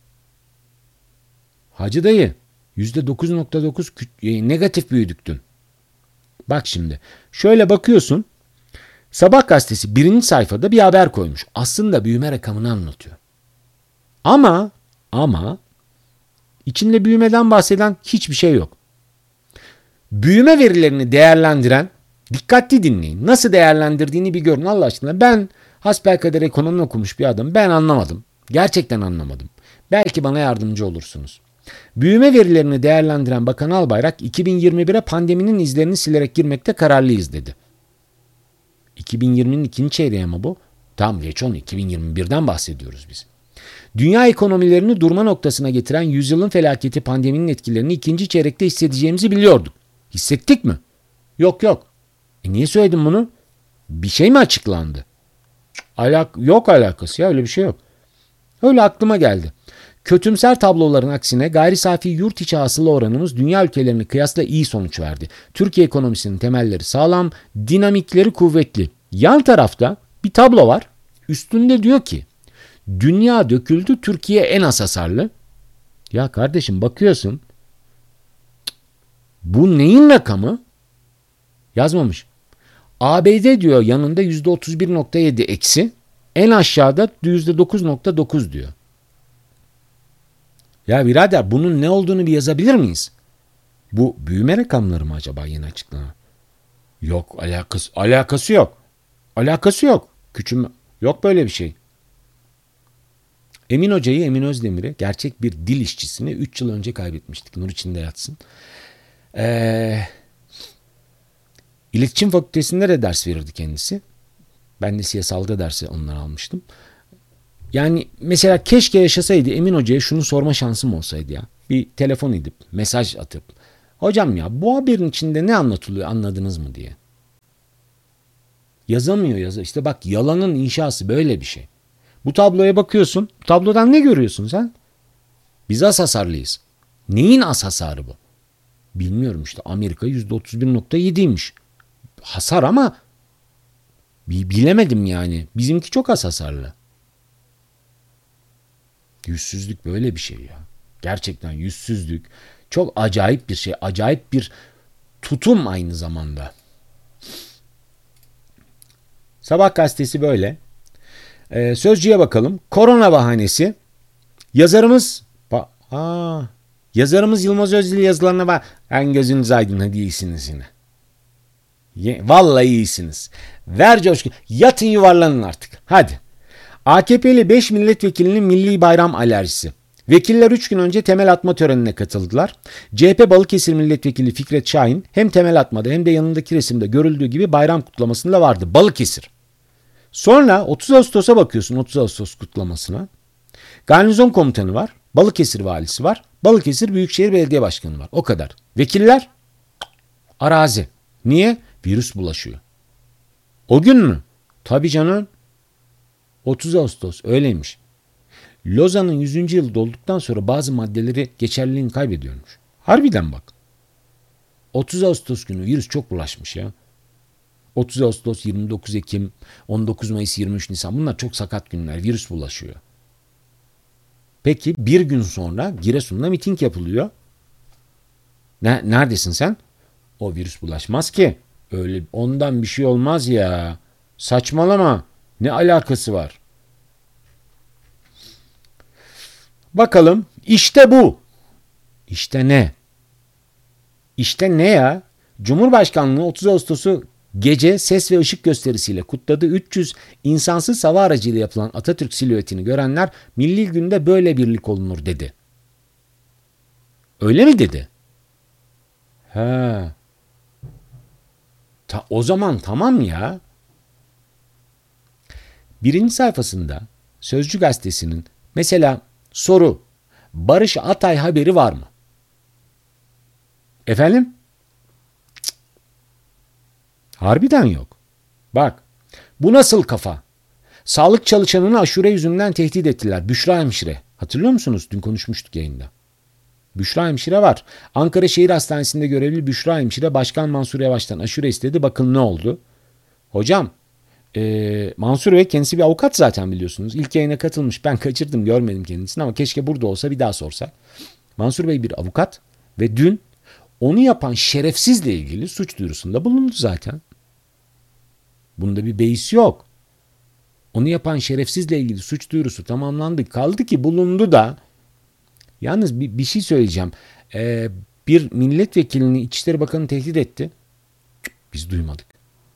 Speaker 1: Hacı dayı, yüzde dokuz nokta dokuz negatif büyüdük dün. Bak şimdi, şöyle bakıyorsun. Sabah gazetesi birinci sayfada bir haber koymuş. Aslında büyüme rakamını anlatıyor. Ama ama içinde büyümeden bahseden hiçbir şey yok. Büyüme verilerini değerlendiren, dikkatli dinleyin. Nasıl değerlendirdiğini bir görün Allah aşkına. Ben hasbelkader ekonomi okumuş bir adam. Ben anlamadım. Gerçekten anlamadım. Belki bana yardımcı olursunuz. Büyüme verilerini değerlendiren Bakan Albayrak, iki bin yirmi bire pandeminin izlerini silerek girmekte kararlıyız dedi. iki bin yirminin ikinci çeyreği ama bu. Tam geç onu, iki bin yirmi birden bahsediyoruz biz. Dünya ekonomilerini durma noktasına getiren yüzyılın felaketi pandeminin etkilerini ikinci çeyrekte hissedeceğimizi biliyorduk. Hissettik mi? Yok yok. E niye söyledim bunu? Bir şey mi açıklandı? Alak yok alakası ya, öyle bir şey yok. Öyle aklıma geldi. Kötümser tabloların aksine gayri safi yurt içi hasıla oranımız dünya ülkelerine kıyasla iyi sonuç verdi. Türkiye ekonomisinin temelleri sağlam, dinamikleri kuvvetli. Yan tarafta bir tablo var. Üstünde diyor ki dünya döküldü, Türkiye en az hasarlı. Ya kardeşim bakıyorsun, bu neyin rakamı? Yazmamış. A B D diyor yanında yüzde otuz bir nokta yedi eksi. En aşağıda yüzde dokuz nokta dokuz diyor. Ya birader, bunun ne olduğunu bir yazabilir miyiz? Bu büyüme rakamları mı acaba yeni açıklama? Yok, alakası, alakası yok. Alakası yok. Küçülme, yok böyle bir şey. Emin Hoca'yı, Emin Özdemir'i, gerçek bir dil işçisini üç yıl önce kaybetmiştik. Nur içinde yatsın. Eee... İletişim Fakültesi'nde de ders verirdi kendisi. Ben de siyasalda dersi ondan almıştım. Yani mesela keşke yaşasaydı, Emin Hoca'ya şunu sorma şansım olsaydı ya. Bir telefon edip, mesaj atıp, hocam ya bu haberin içinde ne anlatılıyor, anladınız mı diye. Yazamıyor yazı. İşte bak, yalanın inşası böyle bir şey. Bu tabloya bakıyorsun. Bu tablodan ne görüyorsun sen? Biz az hasarlıyız. Neyin az hasarı bu? Bilmiyorum işte. Amerika yüzde otuz bir nokta yediymiş. Hasar ama bilemedim yani. Bizimki çok az hasarlı. Yüzsüzlük böyle bir şey ya. Gerçekten yüzsüzlük çok acayip bir şey. Acayip bir tutum aynı zamanda. Sabah gazetesi böyle. Ee, Sözcü'ye bakalım. Korona bahanesi. Yazarımız ba- Aa, yazarımız Yılmaz Özdil yazılarına bak. En gözünüz aydın, hadi iyisiniz yine. Ye, vallahi iyisiniz. Ver coşku. Yatın yuvarlanın artık. Hadi. A K P'li beş milletvekilinin milli bayram alerjisi. Vekiller üç gün önce temel atma törenine katıldılar. C H P Balıkesir Milletvekili Fikret Şahin hem temel atmada hem de yanındaki resimde görüldüğü gibi bayram kutlamasında vardı. Balıkesir. Sonra otuz Ağustos'a bakıyorsun, otuz Ağustos kutlamasına. Garnizon komutanı var. Balıkesir valisi var. Balıkesir Büyükşehir Belediye Başkanı var. O kadar. Vekiller arazi. Niye? Virüs bulaşıyor. O gün mü? Tabii canım. otuz Ağustos öyleymiş. Lozan'ın yüzüncü yılı dolduktan sonra bazı maddeleri geçerliliğini kaybediyormuş. Harbiden bak. otuz Ağustos günü virüs çok bulaşmış ya. otuz Ağustos, yirmi dokuz Ekim, on dokuz Mayıs, yirmi üç Nisan, bunlar çok sakat günler. Virüs bulaşıyor. Peki bir gün sonra Giresun'da miting yapılıyor. Ne, neredesin sen? O virüs bulaşmaz ki. Öyle ondan bir şey olmaz ya. Saçmalama. Ne alakası var? Bakalım. İşte bu. İşte ne? İşte ne ya? Cumhurbaşkanlığı otuz Ağustos'u gece ses ve ışık gösterisiyle kutladı. üç yüz insansız hava aracıyla yapılan Atatürk silüetini görenler milli günde böyle birlik olunur dedi. Öyle mi dedi? He. Ta, o zaman tamam ya. Birinci sayfasında Sözcü gazetesinin mesela soru, Barış Atay haberi var mı? Efendim? Cık. Harbiden yok. Bak, bu nasıl kafa? Sağlık çalışanını aşure yüzünden tehdit ettiler. Büşra hemşire. Hatırlıyor musunuz? Dün konuşmuştuk yayında. Büşra hemşire var. Ankara Şehir Hastanesi'nde görevli Büşra hemşire Başkan Mansur Yavaş'tan aşure istedi. Bakın ne oldu? Hocam, Ee, Mansur Bey kendisi bir avukat zaten, biliyorsunuz. İlk yayına katılmış. Ben kaçırdım, görmedim kendisini ama keşke burada olsa, bir daha sorsa. Mansur Bey bir avukat ve dün onu yapan şerefsizle ilgili suç duyurusunda bulundu zaten. Bunda bir beis yok. Onu yapan şerefsizle ilgili suç duyurusu tamamlandı. Kaldı ki bulundu da. Yalnız bir, bir şey söyleyeceğim. Ee, bir milletvekilini İçişleri Bakanı tehdit etti. Biz duymadık.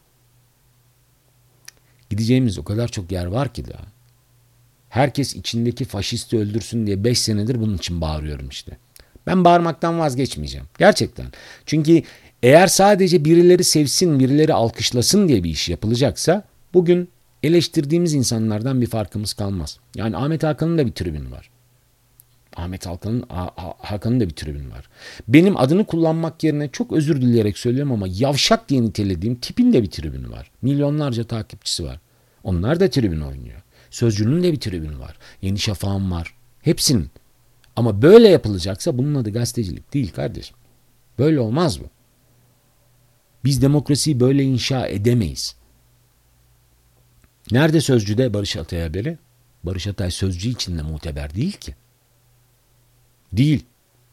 Speaker 1: Gideceğimiz o kadar çok yer var ki daha. Herkes içindeki faşisti öldürsün diye beş senedir bunun için bağırıyorum işte. Ben bağırmaktan vazgeçmeyeceğim. Gerçekten. Çünkü eğer sadece birileri sevsin, birileri alkışlasın diye bir iş yapılacaksa bugün eleştirdiğimiz insanlardan bir farkımız kalmaz. Yani Ahmet Hakan'ın da bir tribünü var. Ahmet Hakan'ın Hakan'ın da bir tribünü var. Benim adını kullanmak yerine çok özür dileyerek söylüyorum ama yavşak diye nitelediğim tipin de bir tribünü var. Milyonlarca takipçisi var. Onlar da tribün oynuyor. Sözcünün de bir tribünü var. Yeni Şafak'ın var. Hepsinin. Ama böyle yapılacaksa bunun adı gazetecilik değil kardeşim. Böyle olmaz bu. Biz demokrasiyi böyle inşa edemeyiz. Nerede Sözcü'de Barış Atay haberi? Barış Atay Sözcü içinde muteber değil ki. Değil.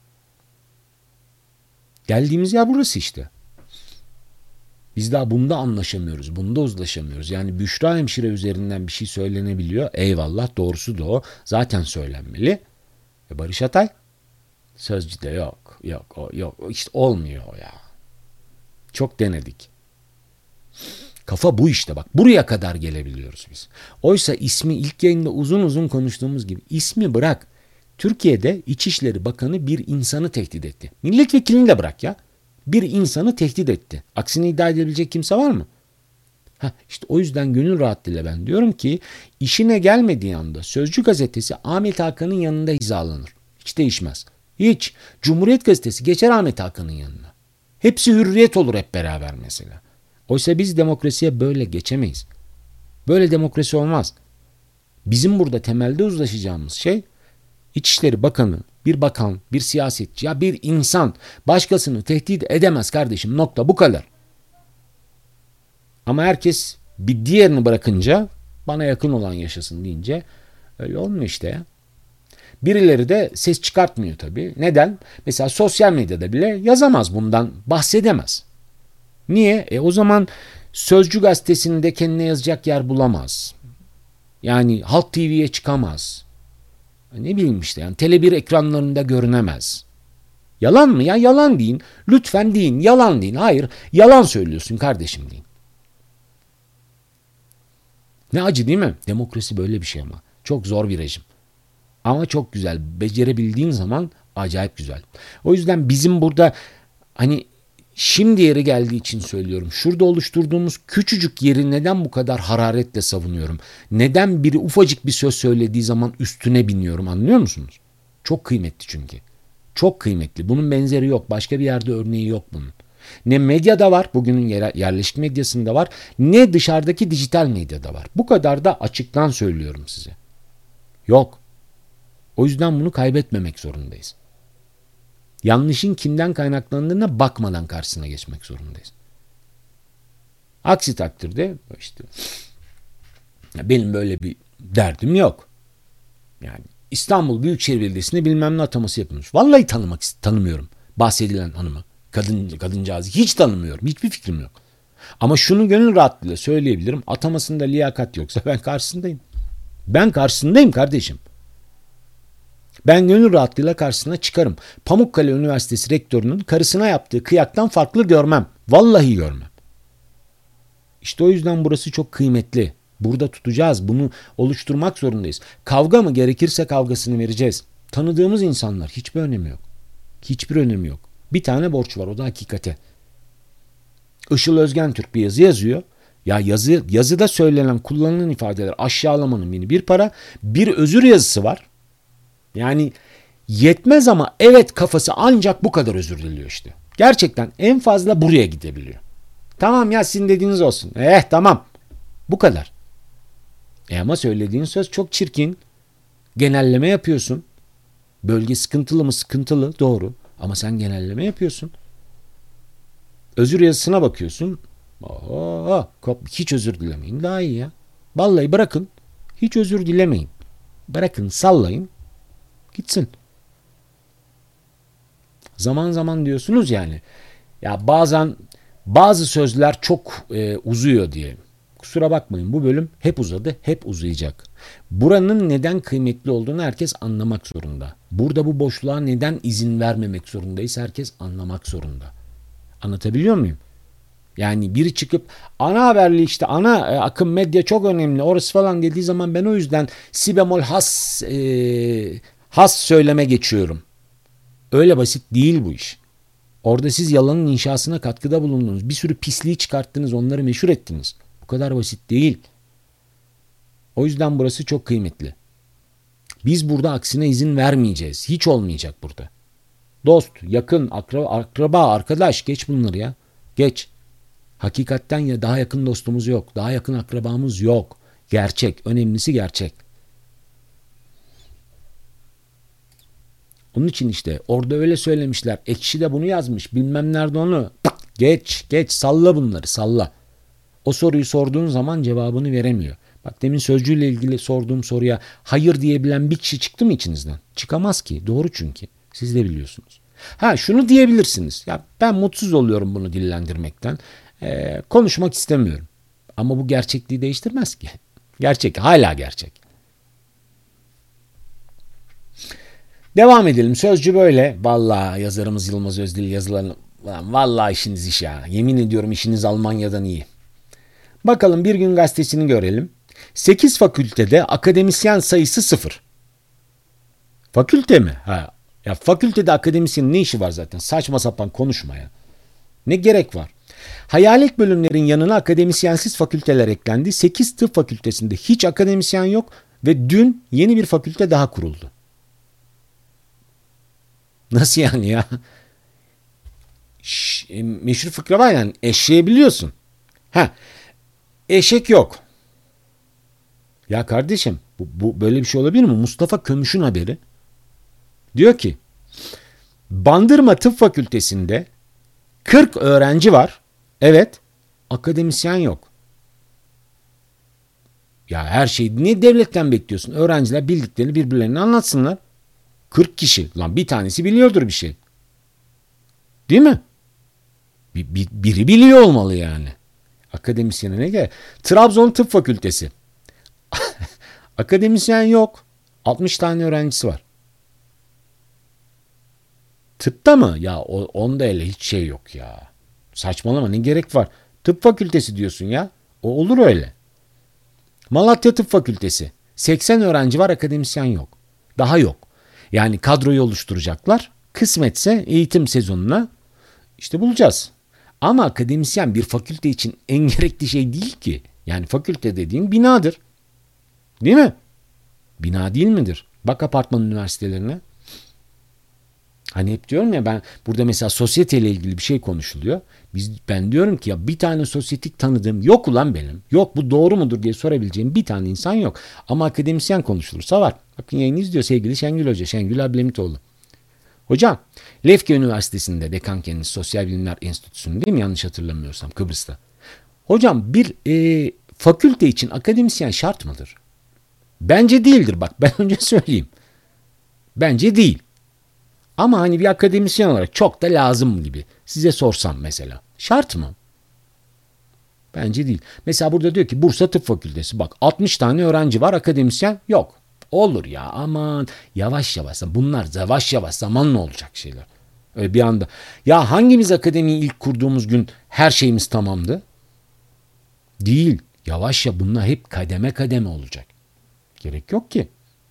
Speaker 1: Geldiğimiz yer burası işte. Biz daha bunda anlaşamıyoruz. Bunda uzlaşamıyoruz. Yani Büşra hemşire üzerinden bir şey söylenebiliyor. Eyvallah, doğrusu da o. Zaten söylenmeli. Ve Barış Atay Sözcü'de yok. Yok o yok. İşte olmuyor o ya. Çok denedik. Kafa bu işte bak. Buraya kadar gelebiliyoruz biz. Oysa ismi ilk yayında uzun uzun konuştuğumuz gibi ismi bırak. Türkiye'de İçişleri Bakanı bir insanı tehdit etti. Milletvekilini de bırak ya. Bir insanı tehdit etti. Aksini iddia edebilecek kimse var mı? Heh, işte o yüzden gönül rahatlığıyla ben diyorum ki işine gelmediği anda Sözcü gazetesi Ahmet Hakan'ın yanında hizalanır. Hiç değişmez. Hiç. Cumhuriyet gazetesi geçer Ahmet Hakan'ın yanına. Hepsi hürriyet olur hep beraber mesela. Oysa biz demokrasiye böyle geçemeyiz. Böyle demokrasi olmaz. Bizim burada temelde uzlaşacağımız şey İçişleri Bakanı, bir bakan, bir siyasetçi ya bir insan başkasını tehdit edemez kardeşim. Nokta, bu kadar. Ama herkes bir diğerini bırakınca bana yakın olan yaşasın deyince öyle olmuyor işte ya. Birileri de ses çıkartmıyor tabii. Neden? Mesela sosyal medyada bile yazamaz, bundan bahsedemez. Niye? E o zaman Sözcü gazetesinde kendine yazacak yer bulamaz. Yani Halk T V'ye çıkamaz. Ne bileyim işte yani Tele bir ekranlarında görünemez. Yalan mı ya? Yalan deyin. Lütfen deyin. Yalan deyin. Hayır. Yalan söylüyorsun kardeşim deyin. Ne acı değil mi? Demokrasi böyle bir şey ama. Çok zor bir rejim. Ama çok güzel. Becerebildiğin zaman acayip güzel. O yüzden bizim burada hani şimdi yeri geldiği için söylüyorum. Şurada oluşturduğumuz küçücük yeri neden bu kadar hararetle savunuyorum? Neden biri ufacık bir söz söylediği zaman üstüne biniyorum, anlıyor musunuz? Çok kıymetli çünkü. Çok kıymetli. Bunun benzeri yok. Başka bir yerde örneği yok bunun. Ne medyada var, bugünün yerleşik medyasında var, ne dışarıdaki dijital medyada var. Bu kadar da açıktan söylüyorum size. Yok. O yüzden bunu kaybetmemek zorundayız. Yanlışın kimden kaynaklandığına bakmadan karşısına geçmek zorundayız. Aksi takdirde işte benim böyle bir derdim yok. Yani İstanbul Büyükşehir Belediyesi'ne bilmem ne ataması yapılmış. Vallahi tanımak tanımıyorum bahsedilen hanımı. Kadın, kadıncağızı hiç tanımıyorum. Hiçbir fikrim yok. Ama şunu gönül rahatlığıyla söyleyebilirim. Atamasında liyakat yoksa ben karşısındayım. Ben karşısındayım kardeşim. Ben gönül rahatlığıyla karşısına çıkarım. Pamukkale Üniversitesi rektörünün karısına yaptığı kıyaktan farklı görmem. Vallahi görmem. İşte o yüzden burası çok kıymetli. Burada tutacağız. Bunu oluşturmak zorundayız. Kavga mı? Gerekirse kavgasını vereceğiz. Tanıdığımız insanlar, hiçbir önemi yok. Hiçbir önemi yok. Bir tane borç var, o da hakikate. Işıl Özgentürk bir yazı yazıyor. Ya yazı yazıda söylenen, kullanılan ifadeler aşağılamanın bini bir para. Bir özür yazısı var. Yani yetmez ama evet kafası ancak bu kadar özür diliyor işte. Gerçekten en fazla buraya gidebiliyor. Tamam ya, sizin dediğiniz olsun. Eh tamam. Bu kadar. E ama söylediğin söz çok çirkin. Genelleme yapıyorsun. Bölge sıkıntılı mı? Sıkıntılı. Doğru. Ama sen genelleme yapıyorsun. Özür yazısına bakıyorsun. Oo, hiç özür dilemeyin. Daha iyi ya. Vallahi bırakın. Hiç özür dilemeyin. Bırakın, sallayın. Gitsin. Zaman zaman diyorsunuz yani. Ya bazen bazı sözler çok e, uzuyor diye. Kusura bakmayın, bu bölüm hep uzadı, hep uzayacak. Buranın neden kıymetli olduğunu herkes anlamak zorunda. Burada bu boşluğa neden izin vermemek zorundayız, herkes anlamak zorunda. Anlatabiliyor muyum? Yani biri çıkıp ana haberli işte ana e, akım medya çok önemli orası falan dediği zaman ben o yüzden si bemol has e, has söyleme geçiyorum. Öyle basit değil bu iş. Orada siz yalanın inşasına katkıda bulundunuz. Bir sürü pisliği çıkarttınız, onları meşhur ettiniz. Bu kadar basit değil. O yüzden burası çok kıymetli. Biz burada aksine izin vermeyeceğiz. Hiç olmayacak burada. Dost, yakın, akraba, akraba, arkadaş geç bunları ya. Geç. Hakikatten ya daha yakın dostumuz yok. Daha yakın akrabamız yok. Gerçek. Önemlisi gerçek. Onun için işte orada öyle söylemişler. Ekşi de bunu yazmış. Bilmem nerede onu. Geç, geç. Salla bunları, salla. O soruyu sorduğun zaman cevabını veremiyor. Bak demin sözcüğüyle ilgili sorduğum soruya hayır diyebilen bir kişi çıktı mı içinizden? Çıkamaz ki. Doğru çünkü. Siz de biliyorsunuz. Ha şunu diyebilirsiniz. Ya ben mutsuz oluyorum bunu dillendirmekten. Ee, konuşmak istemiyorum. Ama bu gerçekliği değiştirmez ki. Gerçek. Hala gerçek. Devam edelim. Sözcü böyle. Vallahi yazarımız Yılmaz Özdil yazılarını. Vallahi işiniz iş ya. Yemin ediyorum işiniz Almanya'dan iyi. Bakalım Bir Gün Gazetesi'ni görelim. sekiz fakültede akademisyen sayısı sıfır. Fakülte mi? Ha. Ya fakültede akademisyenin ne işi var zaten? Saçma sapan konuşma ya. Ne gerek var? Hayalet bölümlerin yanına akademisyensiz fakülteler eklendi. sekiz tıp fakültesinde hiç akademisyen yok ve dün yeni bir fakülte daha kuruldu. Nasıl yani ya? Ş- e, meşhur fıkra var yani eşeği biliyorsun. Ha, eşek yok. Ya kardeşim bu, bu böyle bir şey olabilir mi? Mustafa Kömüş'ün haberi. Diyor ki Bandırma Tıp Fakültesi'nde kırk öğrenci var. Evet. Akademisyen yok. Ya her şeyi niye devletten bekliyorsun? Öğrenciler bildiklerini birbirlerine anlatsınlar. kırk kişi. Lan bir tanesi biliyordur bir şey. Değil mi? Bir, bir, biri biliyor olmalı yani. Akademisyene ne gerek? Trabzon Tıp Fakültesi. Akademisyen yok. altmış tane öğrencisi var. Tıpta mı? Ya o, onda hele hiç şey yok ya. Saçmalama ne gerek var? Tıp fakültesi diyorsun ya. O olur öyle. Malatya Tıp Fakültesi. seksen öğrenci var, akademisyen yok. Daha yok. Yani kadroyu oluşturacaklar. Kısmetse eğitim sezonuna işte bulacağız. Ama akademisyen bir fakülte için en gerekli şey değil ki. Yani fakülte dediğin binadır. Değil mi? Bina değil midir? Bak apartman üniversitelerine. Hani hep diyorum ya ben burada mesela sosyeteyle ilgili bir şey konuşuluyor. Biz, ben diyorum ki ya bir tane sosyetik tanıdığım yok ulan benim. Yok bu doğru mudur diye sorabileceğim bir tane insan yok. Ama akademisyen konuşulursa var. Bakın yayını izliyor sevgili Şengül Hoca. Şengül Ablemitoğlu. Hocam Lefke Üniversitesi'nde dekan kendisi Sosyal Bilimler Enstitüsü'nde değil mi yanlış hatırlamıyorsam Kıbrıs'ta. Hocam bir e, fakülte için akademisyen şart mıdır? Bence değildir bak ben önce söyleyeyim. Bence değil. Ama hani bir akademisyen olarak çok da lazım gibi. Size sorsam mesela. Şart mı? Bence değil. Mesela burada diyor ki Bursa Tıp Fakültesi. Bak altmış tane öğrenci var, akademisyen yok. Olur ya aman yavaş yavaş. Bunlar yavaş yavaş zamanla olacak şeyler. Öyle bir anda. Ya hangimiz akademiyi ilk kurduğumuz gün her şeyimiz tamamdı? Değil. Yavaş ya bunlar hep kademe kademe olacak. Gerek yok ki.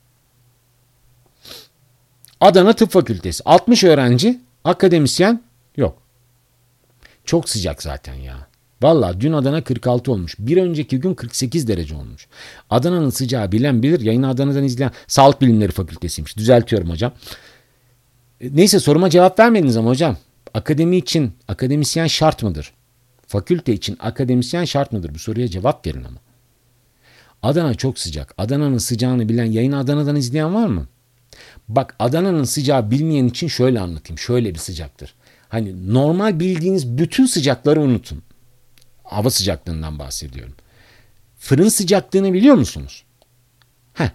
Speaker 1: Adana Tıp Fakültesi. altmış öğrenci, akademisyen yok. Çok sıcak zaten ya. Valla dün Adana kırk altı olmuş. Bir önceki gün kırk sekiz derece olmuş. Adana'nın sıcağı bilen bilir. Yayını Adana'dan izleyen Sağlık Bilimleri Fakültesiymiş. Düzeltiyorum hocam. Neyse soruma cevap vermediniz ama hocam. Akademi için akademisyen şart mıdır? Fakülte için akademisyen şart mıdır? Bu soruya cevap verin ama. Adana çok sıcak. Adana'nın sıcağını bilen yayını Adana'dan izleyen var mı? Bak Adana'nın sıcağı bilmeyen için şöyle anlatayım. Şöyle bir sıcaktır. Hani normal bildiğiniz bütün sıcakları unutun. Hava sıcaklığından bahsediyorum. Fırın sıcaklığını biliyor musunuz? Heh.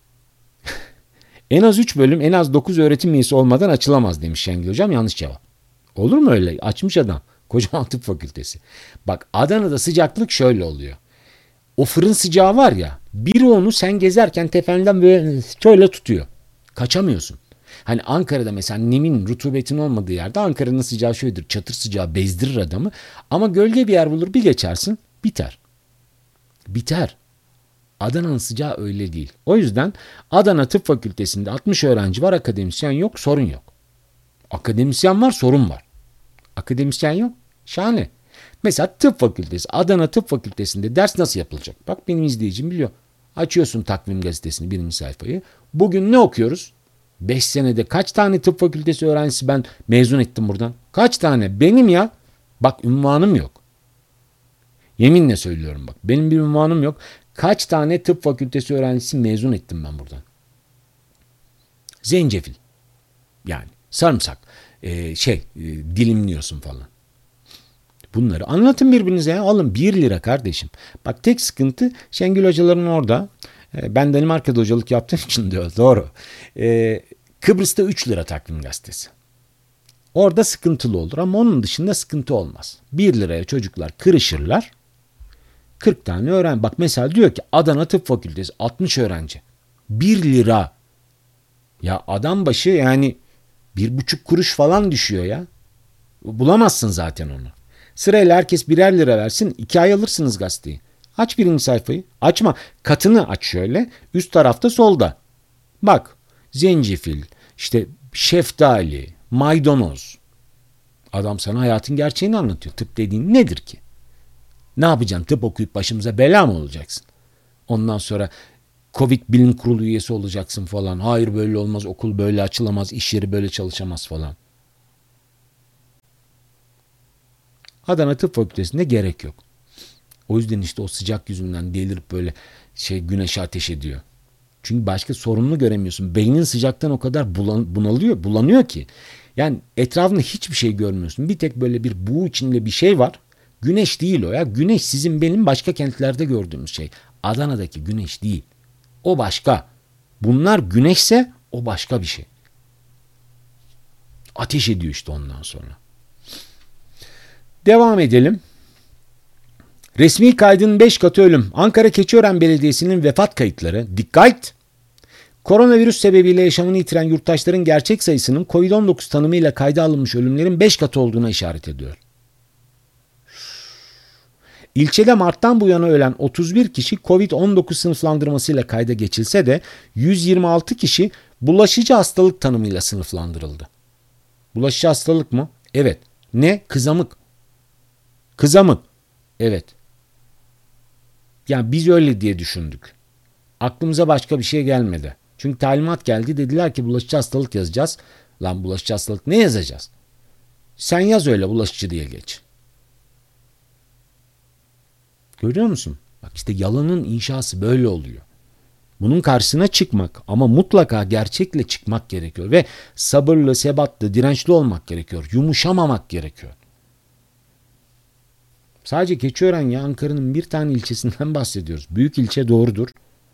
Speaker 1: En az üç bölüm en az dokuz öğretim üyesi olmadan açılamaz demiş Şengül Hocam. Yanlış cevap. Olur mu öyle? Açmış adam. Kocaman tıp fakültesi. Bak Adana'da sıcaklık şöyle oluyor. O fırın sıcağı var ya biri onu sen gezerken tependen böyle şöyle tutuyor. Kaçamıyorsun. Hani Ankara'da mesela nemin, rutubetin olmadığı yerde Ankara'nın sıcağı şöyledir. Çatır sıcağı bezdirir adamı. Ama gölge bir yer bulur bir geçersin biter. Biter. Adana'nın sıcağı öyle değil. O yüzden Adana Tıp Fakültesi'nde altmış öğrenci var, akademisyen yok, sorun yok. Akademisyen var, sorun var. Akademisyen yok, şahane. Mesela Tıp Fakültesi, Adana Tıp Fakültesi'nde ders nasıl yapılacak? Bak benim izleyicim biliyor. Açıyorsun Takvim Gazetesi'ni, birinci sayfayı. Bugün ne okuyoruz? Beş senede kaç tane tıp fakültesi öğrencisi ben mezun ettim buradan? Kaç tane? Benim ya. Bak, ünvanım yok. Yeminle söylüyorum bak. Benim bir ünvanım yok. Kaç tane tıp fakültesi öğrencisi mezun ettim ben buradan? Zencefil. Yani sarımsak. Ee, şey e, dilimliyorsun falan. Bunları anlatın birbirinize ya. Alın bir lira kardeşim. Bak, tek sıkıntı Şengül hocaların orada. Ee, ben Danimarka'da hocalık yaptığım için diyor. Doğru. Ee, Kıbrıs'ta üç lira Takvim Gazetesi. Orada sıkıntılı olur ama onun dışında sıkıntı olmaz. bir liraya çocuklar kırışırlar. kırk tane öğrenci. Bak mesela diyor ki Adana Tıp Fakültesi altmış öğrenci. bir lira. Ya adam başı yani bir buçuk kuruş falan düşüyor ya. Bulamazsın zaten onu. Sırayla herkes birer lira versin. iki ay alırsınız gazeteyi. Aç birinci sayfayı. Açma. Katını aç şöyle. Üst tarafta solda. Bak. Zencefil, işte şeftali, maydanoz. Adam sana hayatın gerçeğini anlatıyor. Tıp dediğin nedir ki? Ne yapacaksın? Tıp okuyup başımıza bela mı olacaksın? Ondan sonra Covid Bilim Kurulu üyesi olacaksın falan. Hayır, böyle olmaz. Okul böyle açılamaz. İş yeri böyle çalışamaz falan. Adana Tıp Fakültesi'nde gerek yok. O yüzden işte o sıcak yüzünden delirip böyle şey güneşe ateş ediyor. Çünkü başka sorununu göremiyorsun. Beynin sıcaktan o kadar bulan, bunalıyor, bulanıyor ki. Yani etrafında hiçbir şey görmüyorsun. Bir tek böyle bir buğu içinde bir şey var. Güneş değil o ya. Güneş sizin benim başka kentlerde gördüğümüz şey. Adana'daki güneş değil. O başka. Bunlar güneşse o başka bir şey. Ateş ediyor işte ondan sonra. Devam edelim. Resmi kaydın beş katı ölüm. Ankara Keçiören Belediyesi'nin vefat kayıtları. Dikkat! Koronavirüs sebebiyle yaşamını yitiren yurttaşların gerçek sayısının kovid on dokuz tanımıyla kayda alınmış ölümlerin beş katı olduğuna işaret ediyor. İlçede Mart'tan bu yana ölen otuz bir kişi kovid on dokuz sınıflandırmasıyla kayda geçilse de yüz yirmi altı kişi bulaşıcı hastalık tanımıyla sınıflandırıldı. Bulaşıcı hastalık mı? Evet. Ne? Kızamık. Kızamık. Evet. Yani biz öyle diye düşündük. Aklımıza başka bir şey gelmedi. Çünkü talimat geldi, dediler ki bulaşıcı hastalık yazacağız. Lan bulaşıcı hastalık ne yazacağız? Sen yaz öyle bulaşıcı diye geç. Görüyor musun? Bak işte yalanın inşası böyle oluyor. Bunun karşısına çıkmak ama mutlaka gerçekle çıkmak gerekiyor. Ve sabırlı, sebatlı, dirençli olmak gerekiyor. Yumuşamamak gerekiyor. Sadece Keçiören ya, Ankara'nın bir tane ilçesinden bahsediyoruz. Büyük ilçe, doğrudur.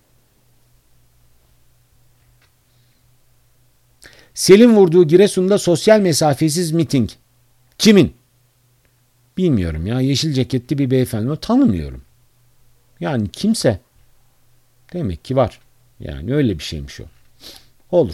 Speaker 1: Selin vurduğu Giresun'da sosyal mesafesiz miting. Kimin? Bilmiyorum ya. Yeşil ceketli bir beyefendi. Tanımıyorum. Yani kimse. Demek ki var. Yani öyle bir şeymiş o. Olur.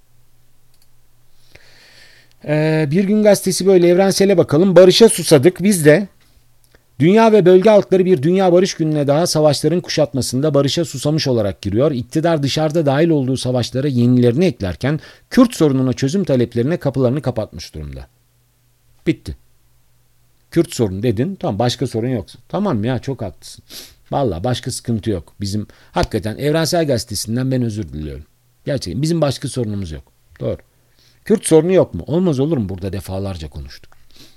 Speaker 1: Ee, Bir Gün Gazetesi böyle evrensele bakalım. Barışa susadık. Biz de dünya ve bölge halkları bir Dünya Barış Günü'ne daha savaşların kuşatmasında barışa susamış olarak giriyor. İktidar dışarıda dahil olduğu savaşlara yenilerini eklerken Kürt sorununa çözüm taleplerine kapılarını kapatmış durumda. Bitti. Kürt sorunu dedin. Tamam, başka sorun yok. Tamam ya, çok haklısın. Vallahi başka sıkıntı yok. Bizim hakikaten Evrensel Gazetesi'nden ben özür diliyorum. Gerçekten bizim başka sorunumuz yok. Doğru. Kürt sorunu yok mu? Olmaz olur mu? Burada defalarca konuştuk.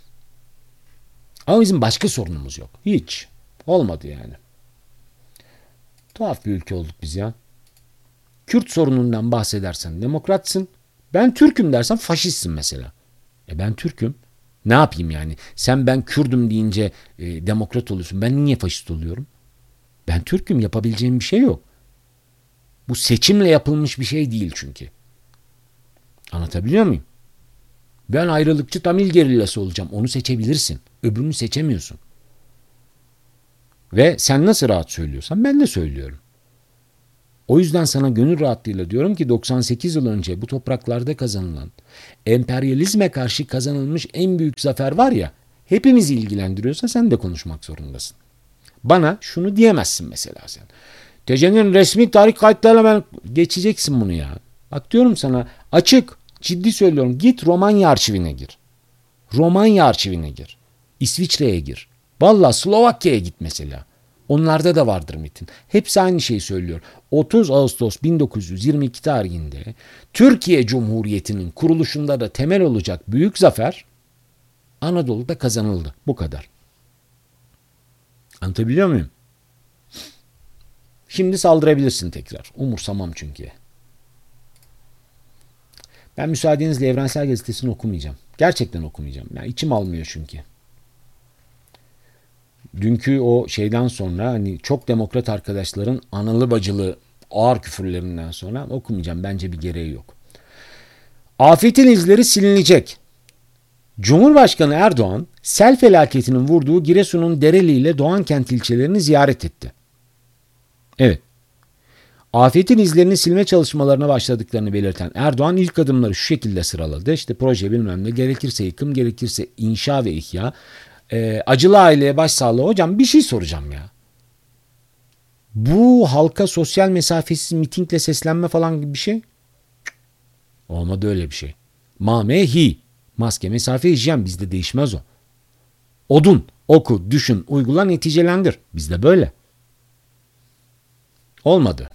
Speaker 1: Ama bizim başka sorunumuz yok. Hiç. Olmadı yani. Tuhaf bir ülke olduk biz ya. Kürt sorunundan bahsedersen demokratsın. Ben Türk'üm dersen faşistsin mesela. E ben Türk'üm. Ne yapayım yani? Sen ben Kürdüm deyince e, demokrat oluyorsun. Ben niye faşist oluyorum? Ben Türk'üm. Yapabileceğim bir şey yok. Bu seçimle yapılmış bir şey değil çünkü. Anlatabiliyor muyum? Ben ayrılıkçı Tamil gerillası olacağım. Onu seçebilirsin. Öbürünü seçemiyorsun. Ve sen nasıl rahat söylüyorsan ben de söylüyorum. O yüzden sana gönül rahatlığıyla diyorum ki doksan sekiz yıl önce bu topraklarda kazanılan, emperyalizme karşı kazanılmış en büyük zafer var ya, hepimizi ilgilendiriyorsa sen de konuşmak zorundasın. Bana şunu diyemezsin mesela sen. T C'nin resmi tarih kayıtlarına ben geçeceksin bunu ya. Bak diyorum sana, açık, ciddi söylüyorum, git Romanya arşivine gir. Romanya arşivine gir. İsviçre'ye gir. Vallahi Slovakya'ya git mesela. Onlarda da vardır MİT'in. Hepsi aynı şeyi söylüyor. otuz Ağustos bin dokuz yüz yirmi iki tarihinde Türkiye Cumhuriyeti'nin kuruluşunda da temel olacak büyük zafer Anadolu'da kazanıldı. Bu kadar. Anlatabiliyor muyum? Şimdi saldırabilirsin tekrar. Umursamam çünkü. Ben müsaadenizle Evrensel Gazetesi'ni okumayacağım. Gerçekten okumayacağım. Yani içim almıyor çünkü. Dünkü o şeyden sonra hani çok demokrat arkadaşların analı bacılı ağır küfürlerinden sonra okumayacağım. Bence bir gereği yok. Afetin izleri silinecek. Cumhurbaşkanı Erdoğan sel felaketinin vurduğu Giresun'un Dereli ile Doğankent ilçelerini ziyaret etti. Evet. Afetin izlerini silme çalışmalarına başladıklarını belirten Erdoğan ilk adımları şu şekilde sıraladı. İşte proje bilmem ne, gerekirse yıkım, gerekirse inşa ve ihya. E, acılı aileye başsağlığı. Hocam bir şey soracağım ya. Bu halka sosyal mesafesiz mitingle seslenme falan gibi bir şey? Olmadı öyle bir şey. Mamehi. Maske, mesafe, hijyen bizde değişmez o. Odun, oku, düşün, uygula, neticelendir. Bizde böyle. Olmadı.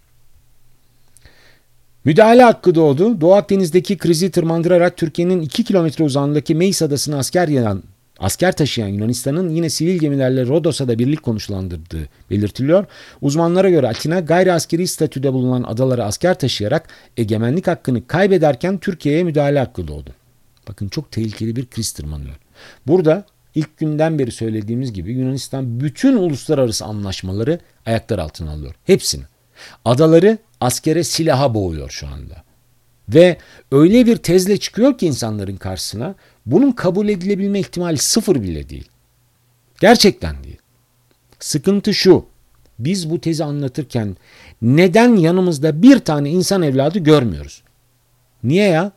Speaker 1: Müdahale hakkı doğdu. Doğu Akdeniz'deki krizi tırmandırarak Türkiye'nin iki kilometre uzağındaki Meis Adası'na asker yayan, asker taşıyan Yunanistan'ın yine sivil gemilerle Rodos'a da birlik konuşlandırdığı belirtiliyor. Uzmanlara göre Atina gayri askeri statüde bulunan adalara asker taşıyarak egemenlik hakkını kaybederken Türkiye'ye müdahale hakkı doğdu. Bakın çok tehlikeli bir kriz tırmanıyor. Burada ilk günden beri söylediğimiz gibi Yunanistan bütün uluslararası anlaşmaları ayaklar altına alıyor. Hepsini. Adaları askere, silaha boğuyor şu anda. Ve öyle bir tezle çıkıyor ki insanların karşısına bunun kabul edilebilme ihtimali sıfır bile değil. Gerçekten değil. Sıkıntı şu. Biz bu tezi anlatırken neden yanımızda bir tane insan evladı görmüyoruz? Niye ya?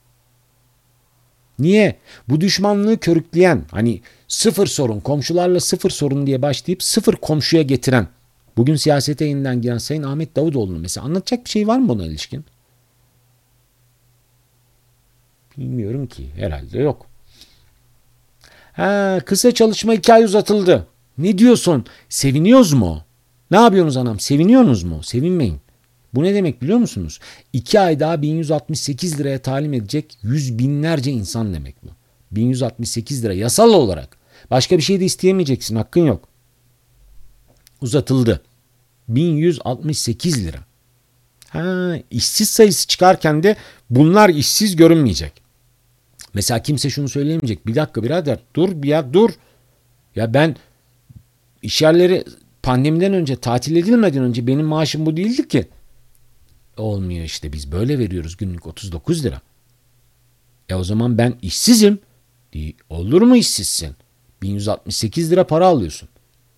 Speaker 1: Niye? Bu düşmanlığı körükleyen, hani sıfır sorun, komşularla sıfır sorun diye başlayıp sıfır komşuya getiren, bugün siyasete yeniden giren Sayın Ahmet Davutoğlu'nun mesela anlatacak bir şey var mı buna ilişkin? Bilmiyorum ki. Herhalde yok. Ha, kısa çalışma iki ay uzatıldı. Ne diyorsun? Seviniyoruz mu? Ne yapıyorsunuz anam? Seviniyorsunuz mu? Sevinmeyin. Bu ne demek biliyor musunuz? iki ay daha bin yüz altmış sekiz liraya talim edecek yüz binlerce insan demek bu. bin yüz altmış sekiz lira yasal olarak. Başka bir şey de isteyemeyeceksin. Hakkın yok. Uzatıldı. bin yüz altmış sekiz lira. Ha, işsiz sayısı çıkarken de bunlar işsiz görünmeyecek. Mesela kimse şunu söyleyemeyecek. Bir dakika birader dur ya dur. Ya ben iş yerleri pandemiden önce tatil edilmeden önce benim maaşım bu değildi ki. Olmuyor işte biz böyle veriyoruz günlük otuz dokuz lira. E o zaman ben işsizim. E, olur mu işsizsin? bin yüz altmış sekiz lira para alıyorsun.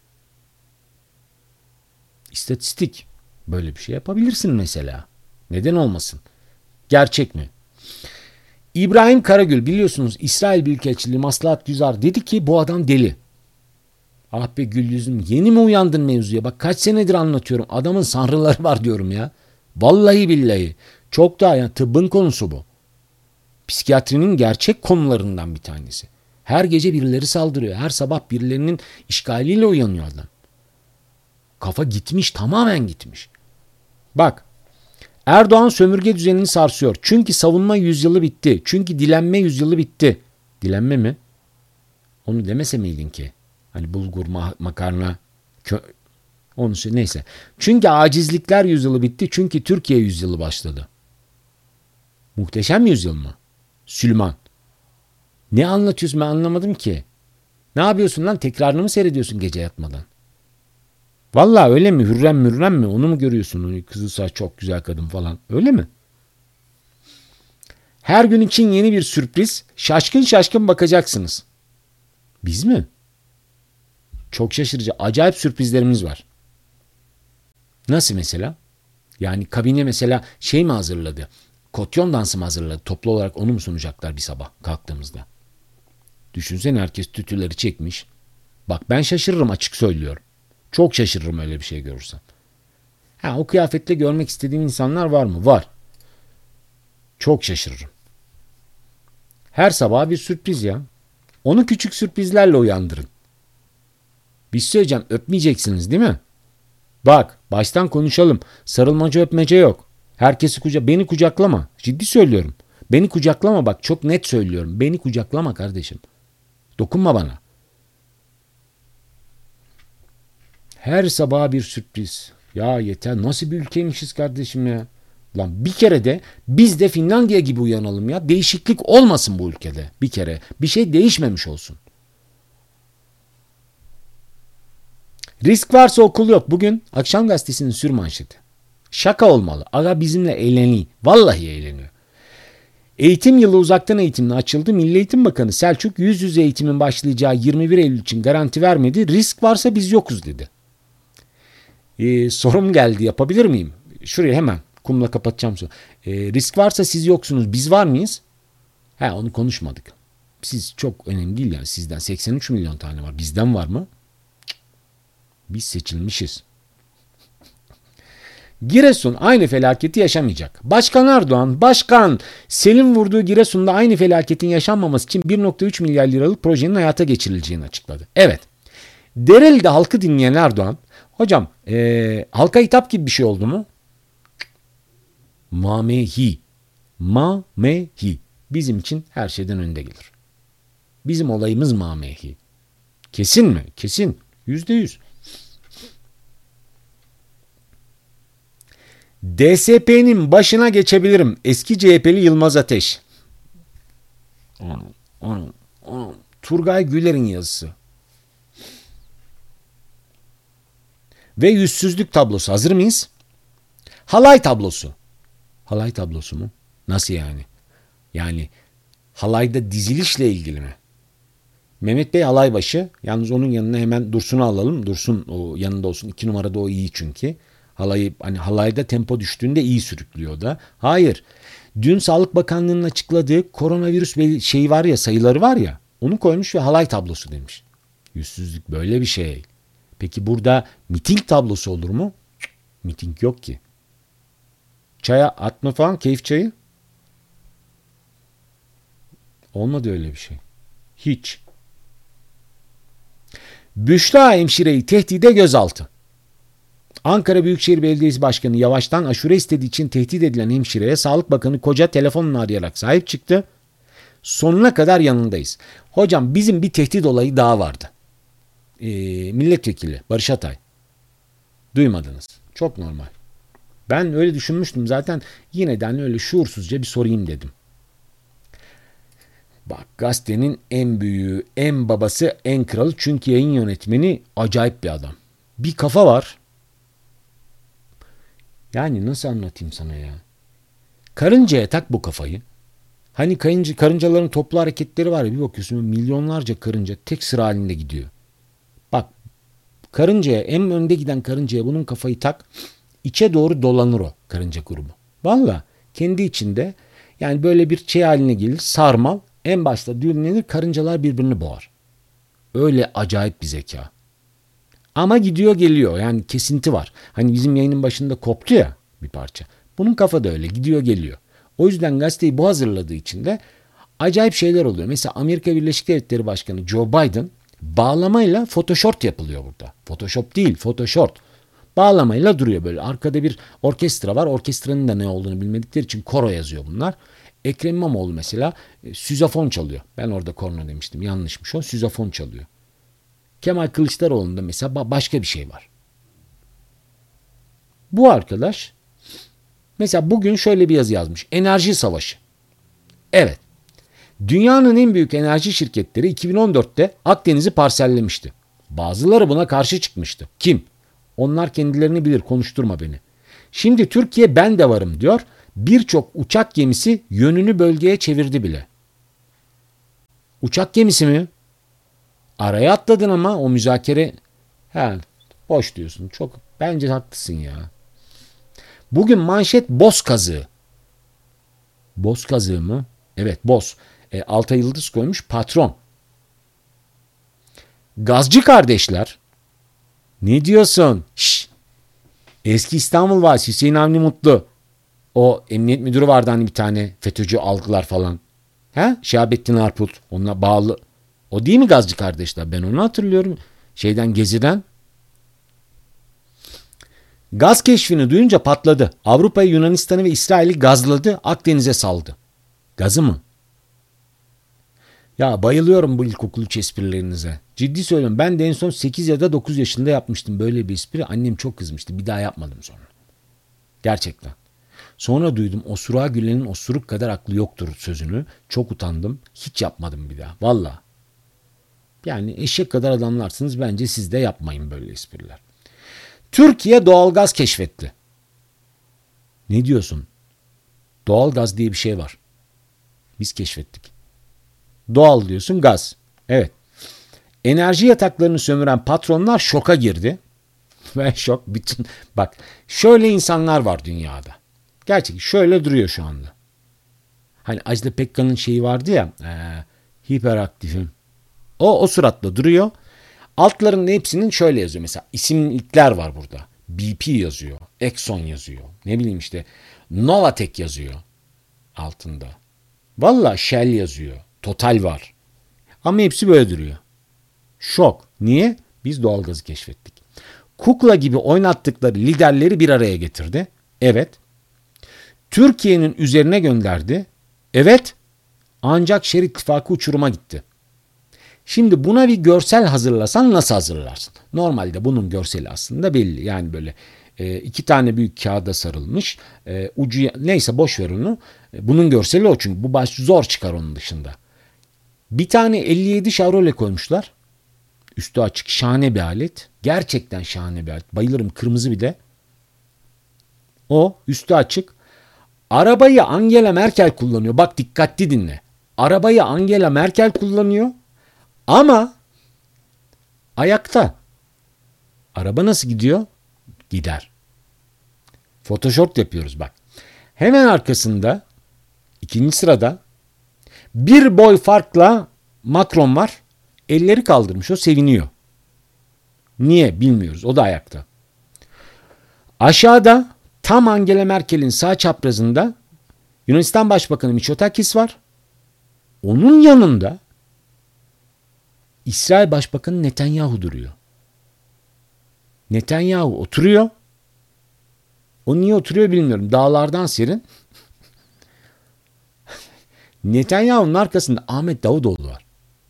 Speaker 1: İstatistik. Böyle bir şey yapabilirsin mesela. Neden olmasın? Gerçek mi? İbrahim Karagül biliyorsunuz İsrail Büyükelçiliği Maslahat Güzar dedi ki bu adam deli. Ah be gül yüzüm yeni mi uyandın mevzuya? Bak kaç senedir anlatıyorum. Adamın sanrıları var diyorum ya. Vallahi billahi. Çok daha yani tıbbın konusu bu. Psikiyatrinin gerçek konularından bir tanesi. Her gece birileri saldırıyor. Her sabah birilerinin işgaliyle uyanıyor adam. Kafa gitmiş, tamamen gitmiş. Bak, Erdoğan sömürge düzenini sarsıyor. Çünkü savunma yüzyılı bitti. Çünkü dilenme yüzyılı bitti. Dilenme mi? Onu demese miydin ki? Hani bulgur, ma- makarna, kö- onu söyle neyse. Çünkü acizlikler yüzyılı bitti. Çünkü Türkiye yüzyılı başladı. Muhteşem yüzyıl mı? Süleyman. Ne anlatıyorsun ben anlamadım ki. Ne yapıyorsun lan? Tekrarını mı seyrediyorsun gece yatmadan? Vallahi öyle mi? Hürrem mürrem mi? Onu mu görüyorsun? Onu kızılsaç çok güzel kadın falan. Öyle mi? Her gün için yeni bir sürpriz. Şaşkın şaşkın bakacaksınız. Biz mi? Çok şaşırıcı. Acayip sürprizlerimiz var. Nasıl mesela? Yani kabine mesela şey mi hazırladı? Kotyon dansı mı hazırladı? Toplu olarak onu mu sunacaklar bir sabah kalktığımızda? Düşünsene herkes tütüleri çekmiş. Bak ben şaşırırım açık söylüyorum. Çok şaşırırım öyle bir şey görürsem. Ha, o kıyafetle görmek istediğim insanlar var mı? Var. Çok şaşırırım. Her sabah bir sürpriz ya. Onu küçük sürprizlerle uyandırın. Bir şey söyleyeceğim, öpmeyeceksiniz değil mi? Bak, baştan konuşalım. Sarılmaca öpmece yok. Herkesi kucak, beni kucaklama. Ciddi söylüyorum. Beni kucaklama, bak çok net söylüyorum. Beni kucaklama kardeşim. Dokunma bana. Her sabah bir sürpriz. Ya yeter, nasıl bir ülkeymişiz kardeşim ya. Lan bir kere de biz de Finlandiya gibi uyanalım ya. Değişiklik olmasın bu ülkede bir kere. Bir şey değişmemiş olsun. Risk varsa okul yok. Bugün Akşam Gazetesi'nin sürmanşeti. Şaka olmalı. Aga bizimle eğleniyor. Vallahi eğleniyor. Eğitim yılı uzaktan eğitimle açıldı. Milli Eğitim Bakanı Selçuk yüz yüze eğitimin başlayacağı yirmi bir Eylül için garanti vermedi. Risk varsa biz yokuz dedi. Ee, sorum geldi, yapabilir miyim? Şuraya hemen kumla kapatacağım. Ee, risk varsa siz yoksunuz, biz var mıyız? He, onu konuşmadık. Siz çok önemli değil yani, sizden seksen üç milyon tane var. Bizden var mı? Biz seçilmişiz. Giresun aynı felaketi yaşamayacak. Başkan Erdoğan, Başkan Sel'in vurduğu Giresun'da aynı felaketin yaşanmaması için bir nokta üç milyar liralık projenin hayata geçirileceğini açıkladı. Evet. Dereli'de halkı dinleyen Erdoğan, hocam ee, halka hitap gibi bir şey oldu mu? Mamehi. Mamehi. Bizim için her şeyden önde gelir. Bizim olayımız mamehi. Kesin mi? Kesin. Yüzde yüz. D S P'nin başına geçebilirim. Eski C H P'li Yılmaz Ateş. Onu, onu, onu. Turgay Güler'in yazısı. Ve yüzsüzlük tablosu. Hazır mıyız? Halay tablosu. Halay tablosu mu? Nasıl yani? Yani halayda dizilişle ilgili mi? Mehmet Bey halaybaşı. Yalnız onun yanına hemen Dursun'u alalım. Dursun o yanında olsun. İki numarada o iyi çünkü. Halayı, hani halayda tempo düştüğünde iyi sürüklüyor da. Hayır. Dün Sağlık Bakanlığı'nın açıkladığı koronavirüs şeyi var ya, sayıları var ya. Onu koymuş ve halay tablosu demiş. Yüzsüzlük böyle bir şey. Peki burada miting tablosu olur mu? Cık, miting yok ki. Çaya atma falan, keyif çayı. Olmadı öyle bir şey. Hiç. Büşra hemşireyi tehdide gözaltı. Ankara Büyükşehir Belediyesi Başkanı Yavaş'tan aşure istediği için tehdit edilen hemşireye Sağlık Bakanı Koca telefonla arayarak sahip çıktı. Sonuna kadar yanındayız. Hocam bizim bir tehdit olayı daha vardı. Ee, milletvekili Barış Atay. Duymadınız. Çok normal. Ben öyle düşünmüştüm zaten, yine de hani öyle şuursuzca bir sorayım dedim. Bak, gazetenin en büyüğü, en babası, en kralı, çünkü yayın yönetmeni acayip bir adam. Bir kafa var. Yani nasıl anlatayım sana ya? Karıncaya tak bu kafayı. Hani karınca, karıncaların toplu hareketleri var ya, bir bakıyorsun milyonlarca karınca tek sıra halinde gidiyor. Bak, karıncaya, en önde giden karıncaya bunun kafayı tak, içe doğru dolanır o karınca grubu. Valla kendi içinde yani böyle bir şey haline gelir, sarmal, en başta düğümlenir, karıncalar birbirini boğar. Öyle acayip bir zeka. Ama gidiyor geliyor, yani kesinti var. Hani bizim yayının başında koptu ya bir parça. Bunun kafa da öyle gidiyor geliyor. O yüzden gazeteyi bu hazırladığı için de acayip şeyler oluyor. Mesela Amerika Birleşik Devletleri Başkanı Joe Biden bağlamayla photoshop yapılıyor burada. Photoshop değil, photoshop. Bağlamayla duruyor böyle. Arkada bir orkestra var. Orkestranın da ne olduğunu bilmedikleri için koro yazıyor bunlar. Ekrem İmamoğlu mesela e, süzafon çalıyor. Ben orada korna demiştim. Yanlışmış o. Süzafon çalıyor. Kemal Kılıçdaroğlu'nda mesela başka bir şey var. Bu arkadaş mesela bugün şöyle bir yazı yazmış. Enerji savaşı. Evet. Dünyanın en büyük enerji şirketleri iki bin on dörtte Akdeniz'i parsellemişti. Bazıları buna karşı çıkmıştı. Kim? Onlar kendilerini bilir, konuşturma beni. Şimdi Türkiye ben de varım diyor. Birçok uçak gemisi yönünü bölgeye çevirdi bile. Uçak gemisi mi? Araya atladın ama o müzakere. He, boş diyorsun. Çok bence haklısın ya. Bugün manşet boz kazığı. Boz kazığı mı? Evet, boz. E, alta yıldız koymuş, patron. Gazcı kardeşler. Ne diyorsun? Şşş. Eski İstanbul Valisi Hüseyin Avni Mutlu. O emniyet müdürü vardı hani bir tane, FETÖ'cü algılar falan. He? Şahabettin Arput. Onunla bağlı. O değil mi Gazcı kardeşler? Ben onu hatırlıyorum. Şeyden, Gezi'den. Gaz keşfini duyunca patladı. Avrupa'yı, Yunanistan'ı ve İsrail'i gazladı, Akdeniz'e saldı. Gazı mı? Ya bayılıyorum bu ilkokul üç esprilerinize. Ciddi söylüyorum, ben de en son sekiz ya da dokuz yaşında yapmıştım böyle bir espri. Annem çok kızmıştı. Bir daha yapmadım sonra. Gerçekten. Sonra duydum osurağa gülenin osuruk kadar aklı yoktur sözünü. Çok utandım. Hiç yapmadım bir daha. Valla. Yani eşek kadar adamlarsınız. Bence siz de yapmayın böyle espriler. Türkiye doğalgaz keşfetti. Ne diyorsun? Doğalgaz diye bir şey var. Biz keşfettik. Doğal diyorsun, gaz. Evet. Enerji yataklarını sömüren patronlar şoka girdi. Ve şok bütün. Bak, şöyle insanlar var dünyada. Gerçekten şöyle duruyor şu anda. Hani Ajda Pekkan'ın şeyi vardı ya, e, hiperaktifim. O o suratla duruyor. Altlarının hepsinin şöyle yazıyor. Mesela isimlikler var burada. B P yazıyor. Exxon yazıyor. Ne bileyim işte Novatek yazıyor altında. Valla Shell yazıyor. Total var. Ama hepsi böyle duruyor. Şok. Niye? Biz doğalgazı keşfettik. Kukla gibi oynattıkları liderleri bir araya getirdi. Evet. Türkiye'nin üzerine gönderdi. Evet. Ancak şer ittifakı uçuruma gitti. Şimdi buna bir görsel hazırlasan nasıl hazırlarsın? Normalde bunun görseli aslında belli. Yani böyle e, iki tane büyük kağıda sarılmış. E, ucu neyse, boş ver onu. E, bunun görseli o, çünkü bu baş zor çıkar onun dışında. Bir tane elli yedi Chevrolet koymuşlar. Üstü açık, şahane bir alet. Gerçekten şahane bir alet. Bayılırım, kırmızı bir de. O üstü açık. Arabayı Angela Merkel kullanıyor. Bak dikkatli dinle. Arabayı Angela Merkel kullanıyor. Ama ayakta. Araba nasıl gidiyor? Gider. Photoshop yapıyoruz bak. Hemen arkasında ikinci sırada bir boy farkla Macron var. Elleri kaldırmış, o seviniyor. Niye bilmiyoruz. O da ayakta. Aşağıda tam Angela Merkel'in sağ çaprazında Yunanistan Başbakanı Mitsotakis var. Onun yanında İsrail Başbakanı Netanyahu duruyor. Netanyahu oturuyor. O niye oturuyor bilmiyorum. Dağlardan serin. Netanyahu'nun arkasında Ahmet Davutoğlu var.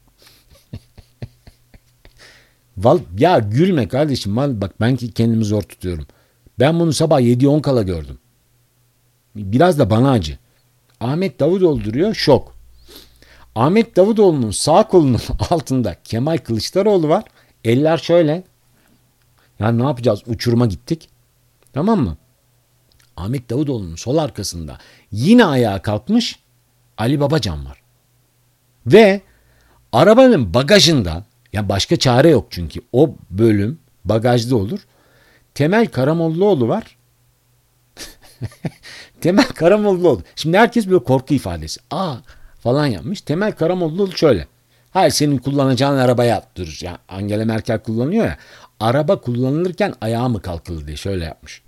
Speaker 1: Val, ya gülme kardeşim. Bak ben kendimi zor tutuyorum. Ben bunu sabah yedi on kala gördüm. Biraz da bana acı. Ahmet Davutoğlu duruyor, şok. Ahmet Davutoğlu'nun sağ kolunun altında Kemal Kılıçdaroğlu var. Eller şöyle. Ya ne yapacağız? Uçuruma gittik. Tamam mı? Ahmet Davutoğlu'nun sol arkasında yine ayağa kalkmış Ali Babacan var. Ve arabanın bagajında, ya başka çare yok çünkü o bölüm bagajda olur. Temel Karamollaoğlu var. Temel Karamollaoğlu. Şimdi herkes böyle korku ifadesi. Aa falan yapmış. Temel Karamollaoğlu şöyle. Hayır, senin kullanacağın arabaya dur. Yani Angela Merkel kullanıyor ya. Araba kullanılırken ayağı mı kalkılı diye şöyle yapmış.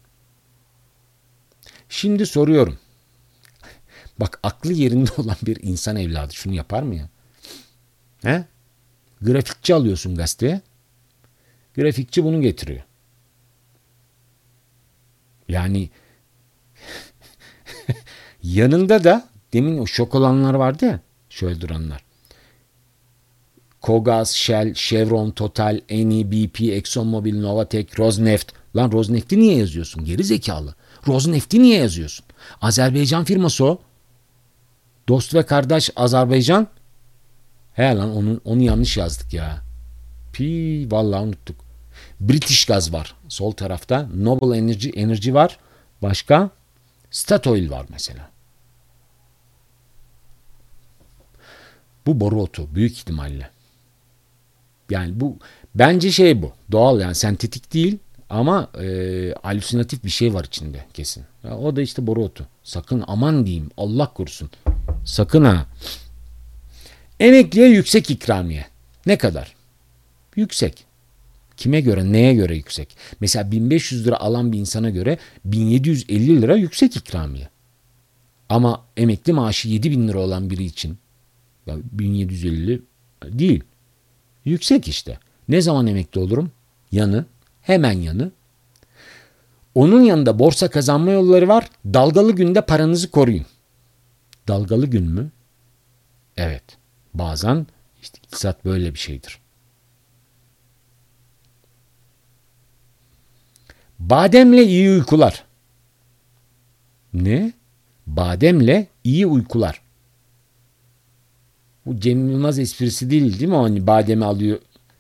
Speaker 1: Şimdi soruyorum. Bak, aklı yerinde olan bir insan evladı şunu yapar mı ya? He? Grafikçi alıyorsun gazeteye. Grafikçi bunu getiriyor. Yani yanında da demin o şok olanlar vardı ya, şöyle duranlar. Kogaz, Shell, Chevron, Total, Eni, B P, ExxonMobil, Novatek, Rosneft. Lan Rosneft'i niye yazıyorsun? Geri zekalı. Rosneft'i niye yazıyorsun? Azerbaycan firması o. Dost ve kardeş Azerbaycan. He lan, onu, onu yanlış yazdık ya. Pi vallahi unuttuk. British Gaz var sol tarafta. Noble Energy, Energy var. Başka? Statoil var mesela. Bu boru otu büyük ihtimalle. Yani bu bence şey bu. Doğal, yani sentetik değil ama e, halüsinatif bir şey var içinde kesin. Ya, o da işte boru otu. Sakın, aman diyeyim, Allah korusun. Sakın ha. Emekliye yüksek ikramiye. Ne kadar? Yüksek. Kime göre, neye göre yüksek? Mesela bin beş yüz lira alan bir insana göre bin yedi yüz elli lira yüksek ikramiye. Ama emekli maaşı yedi bin lira olan biri için bin yedi yüz elli değil. Yüksek işte. Ne zaman emekli olurum? Yanı, hemen yanı. Onun yanında borsa kazanma yolları var. Dalgalı günde paranızı koruyun. Dalgalı gün mü? Evet. Bazen işte iktisat böyle bir şeydir. Bademle iyi uykular. Ne? Bademle iyi uykular. Bu Cem Yılmaz esprisi değil değil mi? Hani bademi alıyor.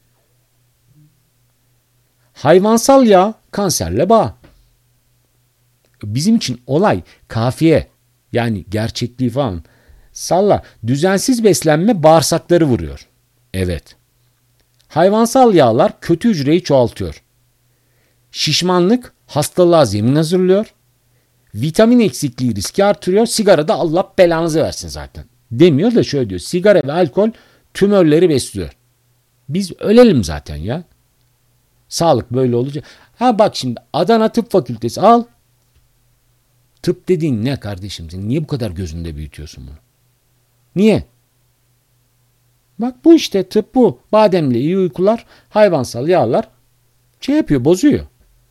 Speaker 1: Hayvansal yağ kanserle bağ. Bizim için olay kafiye. Yani gerçekliği falan. Salla. Düzensiz beslenme bağırsakları vuruyor. Evet. Hayvansal yağlar kötü hücreyi çoğaltıyor. Şişmanlık hastalığa zemin hazırlıyor. Vitamin eksikliği riski artırıyor. Sigara da Allah belanızı versin zaten. Demiyor da şöyle diyor. Sigara ve alkol tümörleri besliyor. Biz ölelim zaten ya. Sağlık böyle olacak. Ha bak şimdi Adana Tıp Fakültesi al. Tıp dediğin ne kardeşim? Sen niye bu kadar gözünde büyütüyorsun bunu? Niye? Bak bu işte tıp bu. Bademle iyi uykular, hayvansal yağlar şey yapıyor, bozuyor.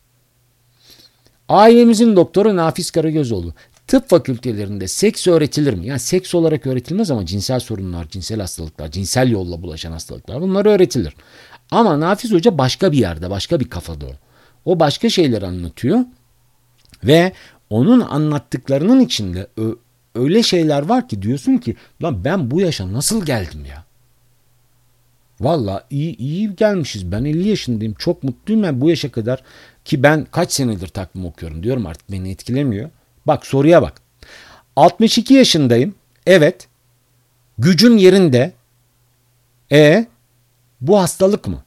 Speaker 1: Ailemizin doktoru Nafiz Karagözoğlu. Tıp fakültelerinde seks öğretilir mi? Yani seks olarak öğretilmez ama cinsel sorunlar, cinsel hastalıklar, cinsel yolla bulaşan hastalıklar bunlar öğretilir. Ama Nafiz Hoca başka bir yerde, başka bir kafada o. O başka şeyler anlatıyor ve onun anlattıklarının içinde öyle şeyler var ki diyorsun ki lan ben bu yaşa nasıl geldim ya? Valla iyi, iyi gelmişiz. Ben elli yaşındayım. Çok mutluyum ben bu yaşa kadar. Ki ben kaç senedir takvim okuyorum diyorum artık beni etkilemiyor. Bak soruya bak. altmış iki yaşındayım. Evet. Gücüm yerinde. E bu hastalık mı?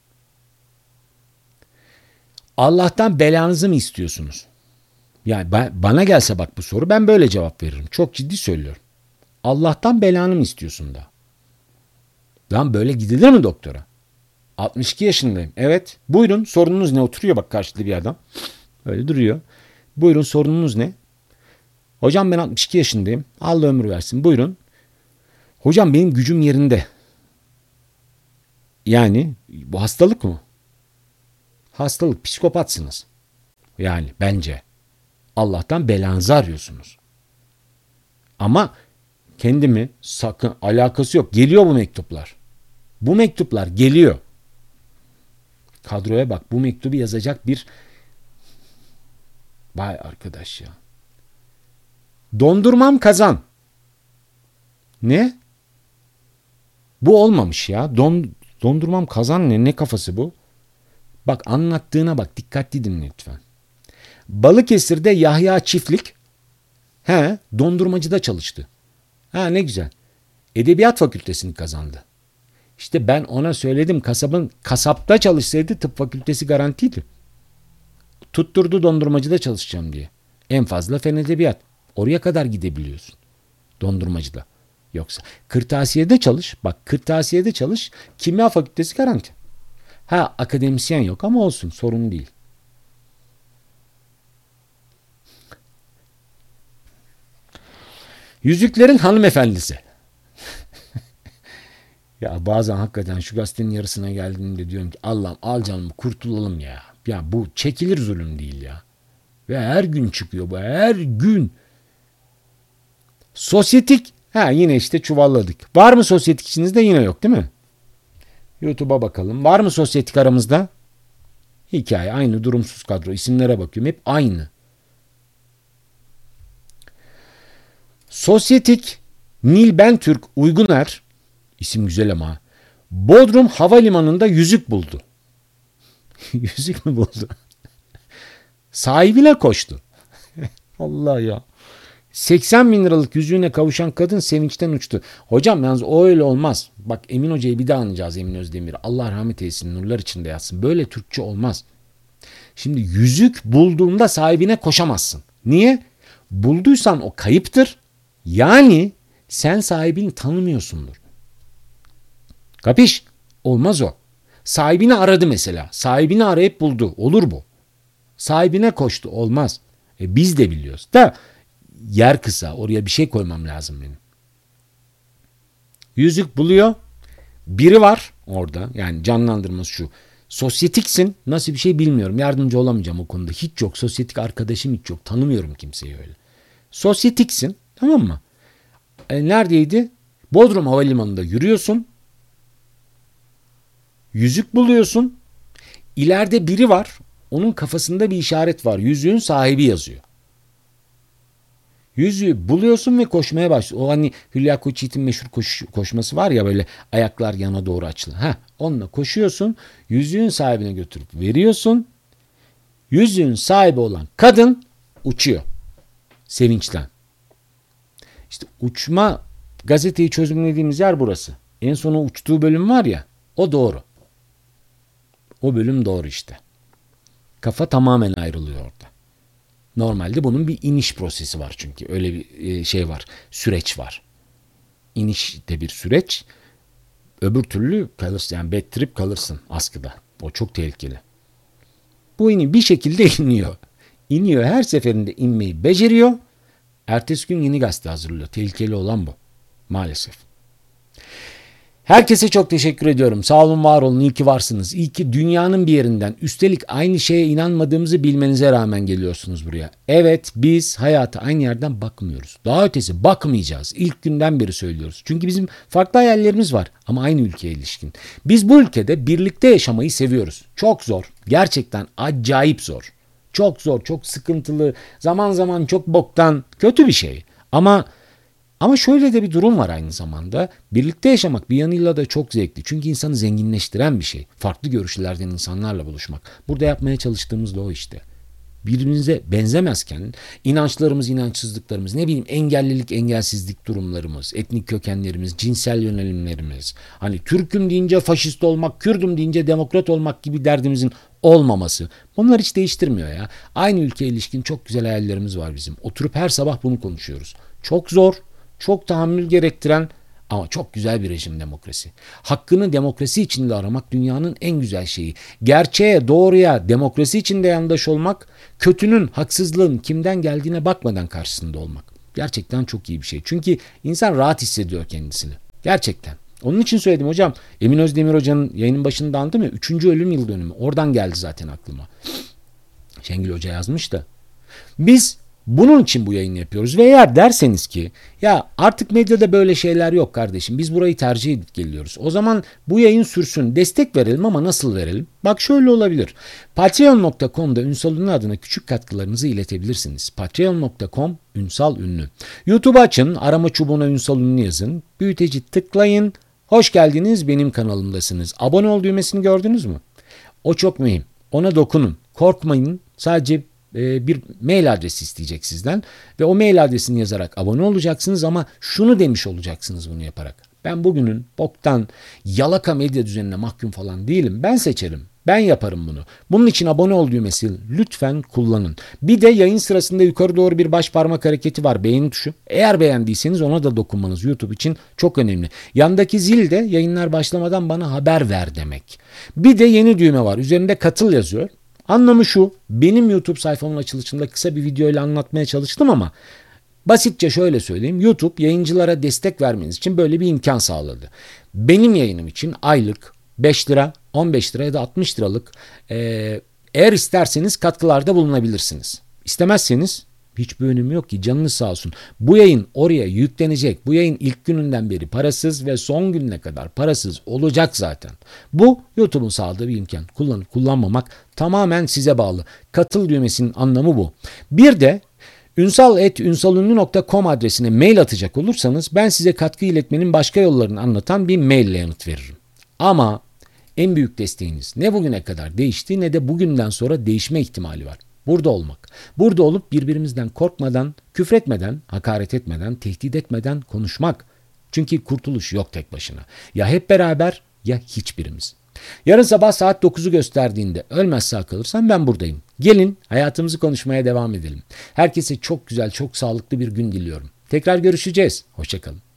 Speaker 1: Allah'tan belanızı mı istiyorsunuz? Yani ben, bana gelse bak bu soru ben böyle cevap veririm. Çok ciddi söylüyorum. Allah'tan belanı mı istiyorsun da? Lan böyle gidilir mi doktora? altmış iki yaşındayım. Evet. Buyurun sorununuz ne? Oturuyor bak karşıda bir adam. Öyle duruyor. Buyurun sorununuz ne? Hocam ben altmış iki yaşındayım. Allah ömür versin. Buyurun. Hocam benim gücüm yerinde. Yani bu hastalık mı? Hastalık. Psikopatsınız. Yani bence. Allah'tan belanızı arıyorsunuz. Ama kendimi sakın alakası yok. Geliyor bu mektuplar. Bu mektuplar geliyor. Kadroya bak bu mektubu yazacak bir vay arkadaş ya. Dondurmam kazan. Ne? Bu olmamış ya. Don, dondurmam kazan ne? Ne kafası bu? Bak anlattığına bak. Dikkatli dinle lütfen. Balıkesir'de Yahya Çiftlik he, dondurmacıda çalıştı. Ha ne güzel. Edebiyat fakültesini kazandı. İşte ben ona söyledim kasabın kasapta çalışsaydı tıp fakültesi garantiydi. Tutturdu dondurmacıda çalışacağım diye. En fazla fen edebiyat. Oraya kadar gidebiliyorsun. Dondurmacıda. Yoksa kırtasiyede çalış. Bak kırtasiyede çalış. Kimya fakültesi garanti. Ha akademisyen yok ama olsun sorun değil. Yüzüklerin hanımefendisi. Ya bazen hakikaten şu gazetenin yarısına geldiğimde diyorum ki Allah'ım al canımı kurtulalım ya. Ya bu çekilir zulüm değil ya. Ve her gün çıkıyor bu her gün. Sosyetik. Ha yine işte çuvalladık. Var mı sosyetik içinizde? Yine yok değil mi? YouTube'a bakalım. Var mı sosyetik aramızda? Hikaye aynı durumsuz kadro. İsimlere bakıyorum. Hep aynı. Sosyetik Nilbentürk Uyguner isim güzel ama Bodrum Havalimanı'nda yüzük buldu. Yüzük mü buldu? Sahibine koştu. Allah ya. seksen bin liralık yüzüğüne kavuşan kadın sevinçten uçtu. Hocam yalnız o öyle olmaz. Bak Emin Hoca'yı bir daha anacağız Emin Özdemir. Allah rahmet eylesin nurlar içinde yatsın. Böyle Türkçe olmaz. Şimdi yüzük bulduğunda sahibine koşamazsın. Niye? Bulduysan o kayıptır. Yani sen sahibini tanımıyorsundur. Kapiş? Olmaz o. Sahibini aradı mesela. Sahibini arayıp buldu. Olur bu. Sahibine koştu. Olmaz. E biz de biliyoruz. Da yer kısa. Oraya bir şey koymam lazım benim. Yüzük buluyor. Biri var. orada. Yani canlandırması şu. Sosyetiksin. Nasıl bir şey bilmiyorum. Yardımcı olamayacağım o konuda. Hiç yok. Sosyetik arkadaşım hiç yok. Tanımıyorum kimseyi öyle. Sosyetiksin. Tamam mı? E, neredeydi? Bodrum Havalimanı'nda yürüyorsun. Yüzük buluyorsun. İleride biri var. Onun kafasında bir işaret var. Yüzüğün sahibi yazıyor. Yüzüğü buluyorsun ve koşmaya başlıyorsun. O hani Hülya Koçyiğit'in meşhur koş, koşması var ya, böyle ayaklar yana doğru açılı. Heh, onunla koşuyorsun. Yüzüğün sahibine götürüp veriyorsun. Yüzüğün sahibi olan kadın uçuyor. Sevinçten. İşte uçma, gazeteyi çözümlediğimiz yer burası. En sona uçtuğu bölüm var ya, o doğru. O bölüm doğru işte. Kafa tamamen ayrılıyor orada. Normalde bunun bir iniş prosesi var çünkü. Öyle bir şey var. Süreç var. İniş de bir süreç. Öbür türlü kalırsın. Yani bad trip kalırsın askıda. O çok tehlikeli. Bu ini bir şekilde iniyor. İniyor. Her seferinde inmeyi beceriyor. Ertesi gün yeni gazete hazırlıyor. Tehlikeli olan bu. Maalesef. Herkese çok teşekkür ediyorum. Sağ olun, var olun. İyi ki varsınız. İyi ki dünyanın bir yerinden, üstelik aynı şeye inanmadığımızı bilmenize rağmen geliyorsunuz buraya. Evet, biz hayata aynı yerden bakmıyoruz. Daha ötesi bakmayacağız. İlk günden beri söylüyoruz. Çünkü bizim farklı hayallerimiz var ama aynı ülkeye ilişkin. Biz bu ülkede birlikte yaşamayı seviyoruz. Çok zor. Gerçekten acayip zor. Çok zor, çok sıkıntılı, zaman zaman çok boktan, kötü bir şey. Ama Ama şöyle de bir durum var aynı zamanda. Birlikte yaşamak bir yanıyla da çok zevkli. Çünkü insanı zenginleştiren bir şey. Farklı görüşlerden insanlarla buluşmak. Burada yapmaya çalıştığımız da o işte. Birbirimize benzemezken inançlarımız, inançsızlıklarımız, ne bileyim engellilik, engelsizlik durumlarımız, etnik kökenlerimiz, cinsel yönelimlerimiz, hani Türk'üm deyince faşist olmak, Kürdüm deyince demokrat olmak gibi derdimizin olmaması. Bunlar hiç değiştirmiyor ya. Aynı ülkeye ilişkin çok güzel hayallerimiz var bizim. Oturup her sabah bunu konuşuyoruz. Çok zor. Çok tahammül gerektiren ama çok güzel bir rejim demokrasi. Hakkını demokrasi içinde aramak dünyanın en güzel şeyi. Gerçeğe, doğruya, demokrasi içinde yandaş olmak, kötünün, haksızlığın kimden geldiğine bakmadan karşısında olmak. Gerçekten çok iyi bir şey. Çünkü insan rahat hissediyor kendisini. Gerçekten. Onun için söyledim hocam. Emin Özdemir Hoca'nın yayının başında anlattım ya. Üçüncü ölüm yıl dönümü. Oradan geldi zaten aklıma. Şengül Hoca yazmış da. Biz bunun için bu yayını yapıyoruz ve eğer derseniz ki ya artık medyada böyle şeyler yok kardeşim, biz burayı tercih edip geliyoruz, o zaman bu yayın sürsün, destek verelim ama nasıl verelim? Bak şöyle olabilir. patreon nokta com'da Ünsal Ünlü adına küçük katkılarınızı iletebilirsiniz. patreon nokta com Ünsal Ünlü. YouTube açın, arama çubuğuna Ünsal Ünlü yazın, büyüteci tıklayın, hoş geldiniz, benim kanalımdasınız. Abone ol düğmesini gördünüz mü? O çok mühim, ona dokunun, korkmayın, sadece bir mail adresi isteyecek sizden ve o mail adresini yazarak abone olacaksınız ama şunu demiş olacaksınız bunu yaparak: ben bugünün boktan yalaka medya düzenine mahkum falan değilim, ben seçerim, ben yaparım bunu. Bunun için abone ol düğmesi lütfen kullanın. Bir de yayın sırasında yukarı doğru bir baş parmak hareketi var, beğeni tuşu. Eğer beğendiyseniz ona da dokunmanız YouTube için çok önemli. Yandaki zil de yayınlar başlamadan bana haber ver demek. Bir de yeni düğme var, üzerinde katıl yazıyor. Anlamı şu: benim YouTube sayfamın açılışında kısa bir video ile anlatmaya çalıştım ama basitçe şöyle söyleyeyim. YouTube yayıncılara destek vermeniz için böyle bir imkan sağladı. Benim yayınım için aylık beş lira, on beş lira ya da altmış liralık e, eğer isterseniz katkılarda bulunabilirsiniz. İstemezseniz hiçbir önemi yok ki, canınız sağ olsun. Bu yayın oraya yüklenecek. Bu yayın ilk gününden beri parasız ve son gününe kadar parasız olacak zaten. Bu YouTube'un sağladığı bir imkan. Kullanıp kullanmamak tamamen size bağlı. Katıl düğmesinin anlamı bu. Bir de ünsal at ünsalünlü nokta com adresine mail atacak olursanız ben size katkı iletmenin başka yollarını anlatan bir mail ile yanıt veririm. Ama en büyük desteğiniz ne bugüne kadar değişti ne de bugünden sonra değişme ihtimali var. Burada olmak. Burada olup birbirimizden korkmadan, küfretmeden, hakaret etmeden, tehdit etmeden konuşmak. Çünkü kurtuluş yok tek başına. Ya hep beraber ya hiçbirimiz. Yarın sabah saat dokuzu gösterdiğinde ölmez sağ kalırsam ben buradayım. Gelin hayatımızı konuşmaya devam edelim. Herkese çok güzel, çok sağlıklı bir gün diliyorum. Tekrar görüşeceğiz. Hoşça kalın.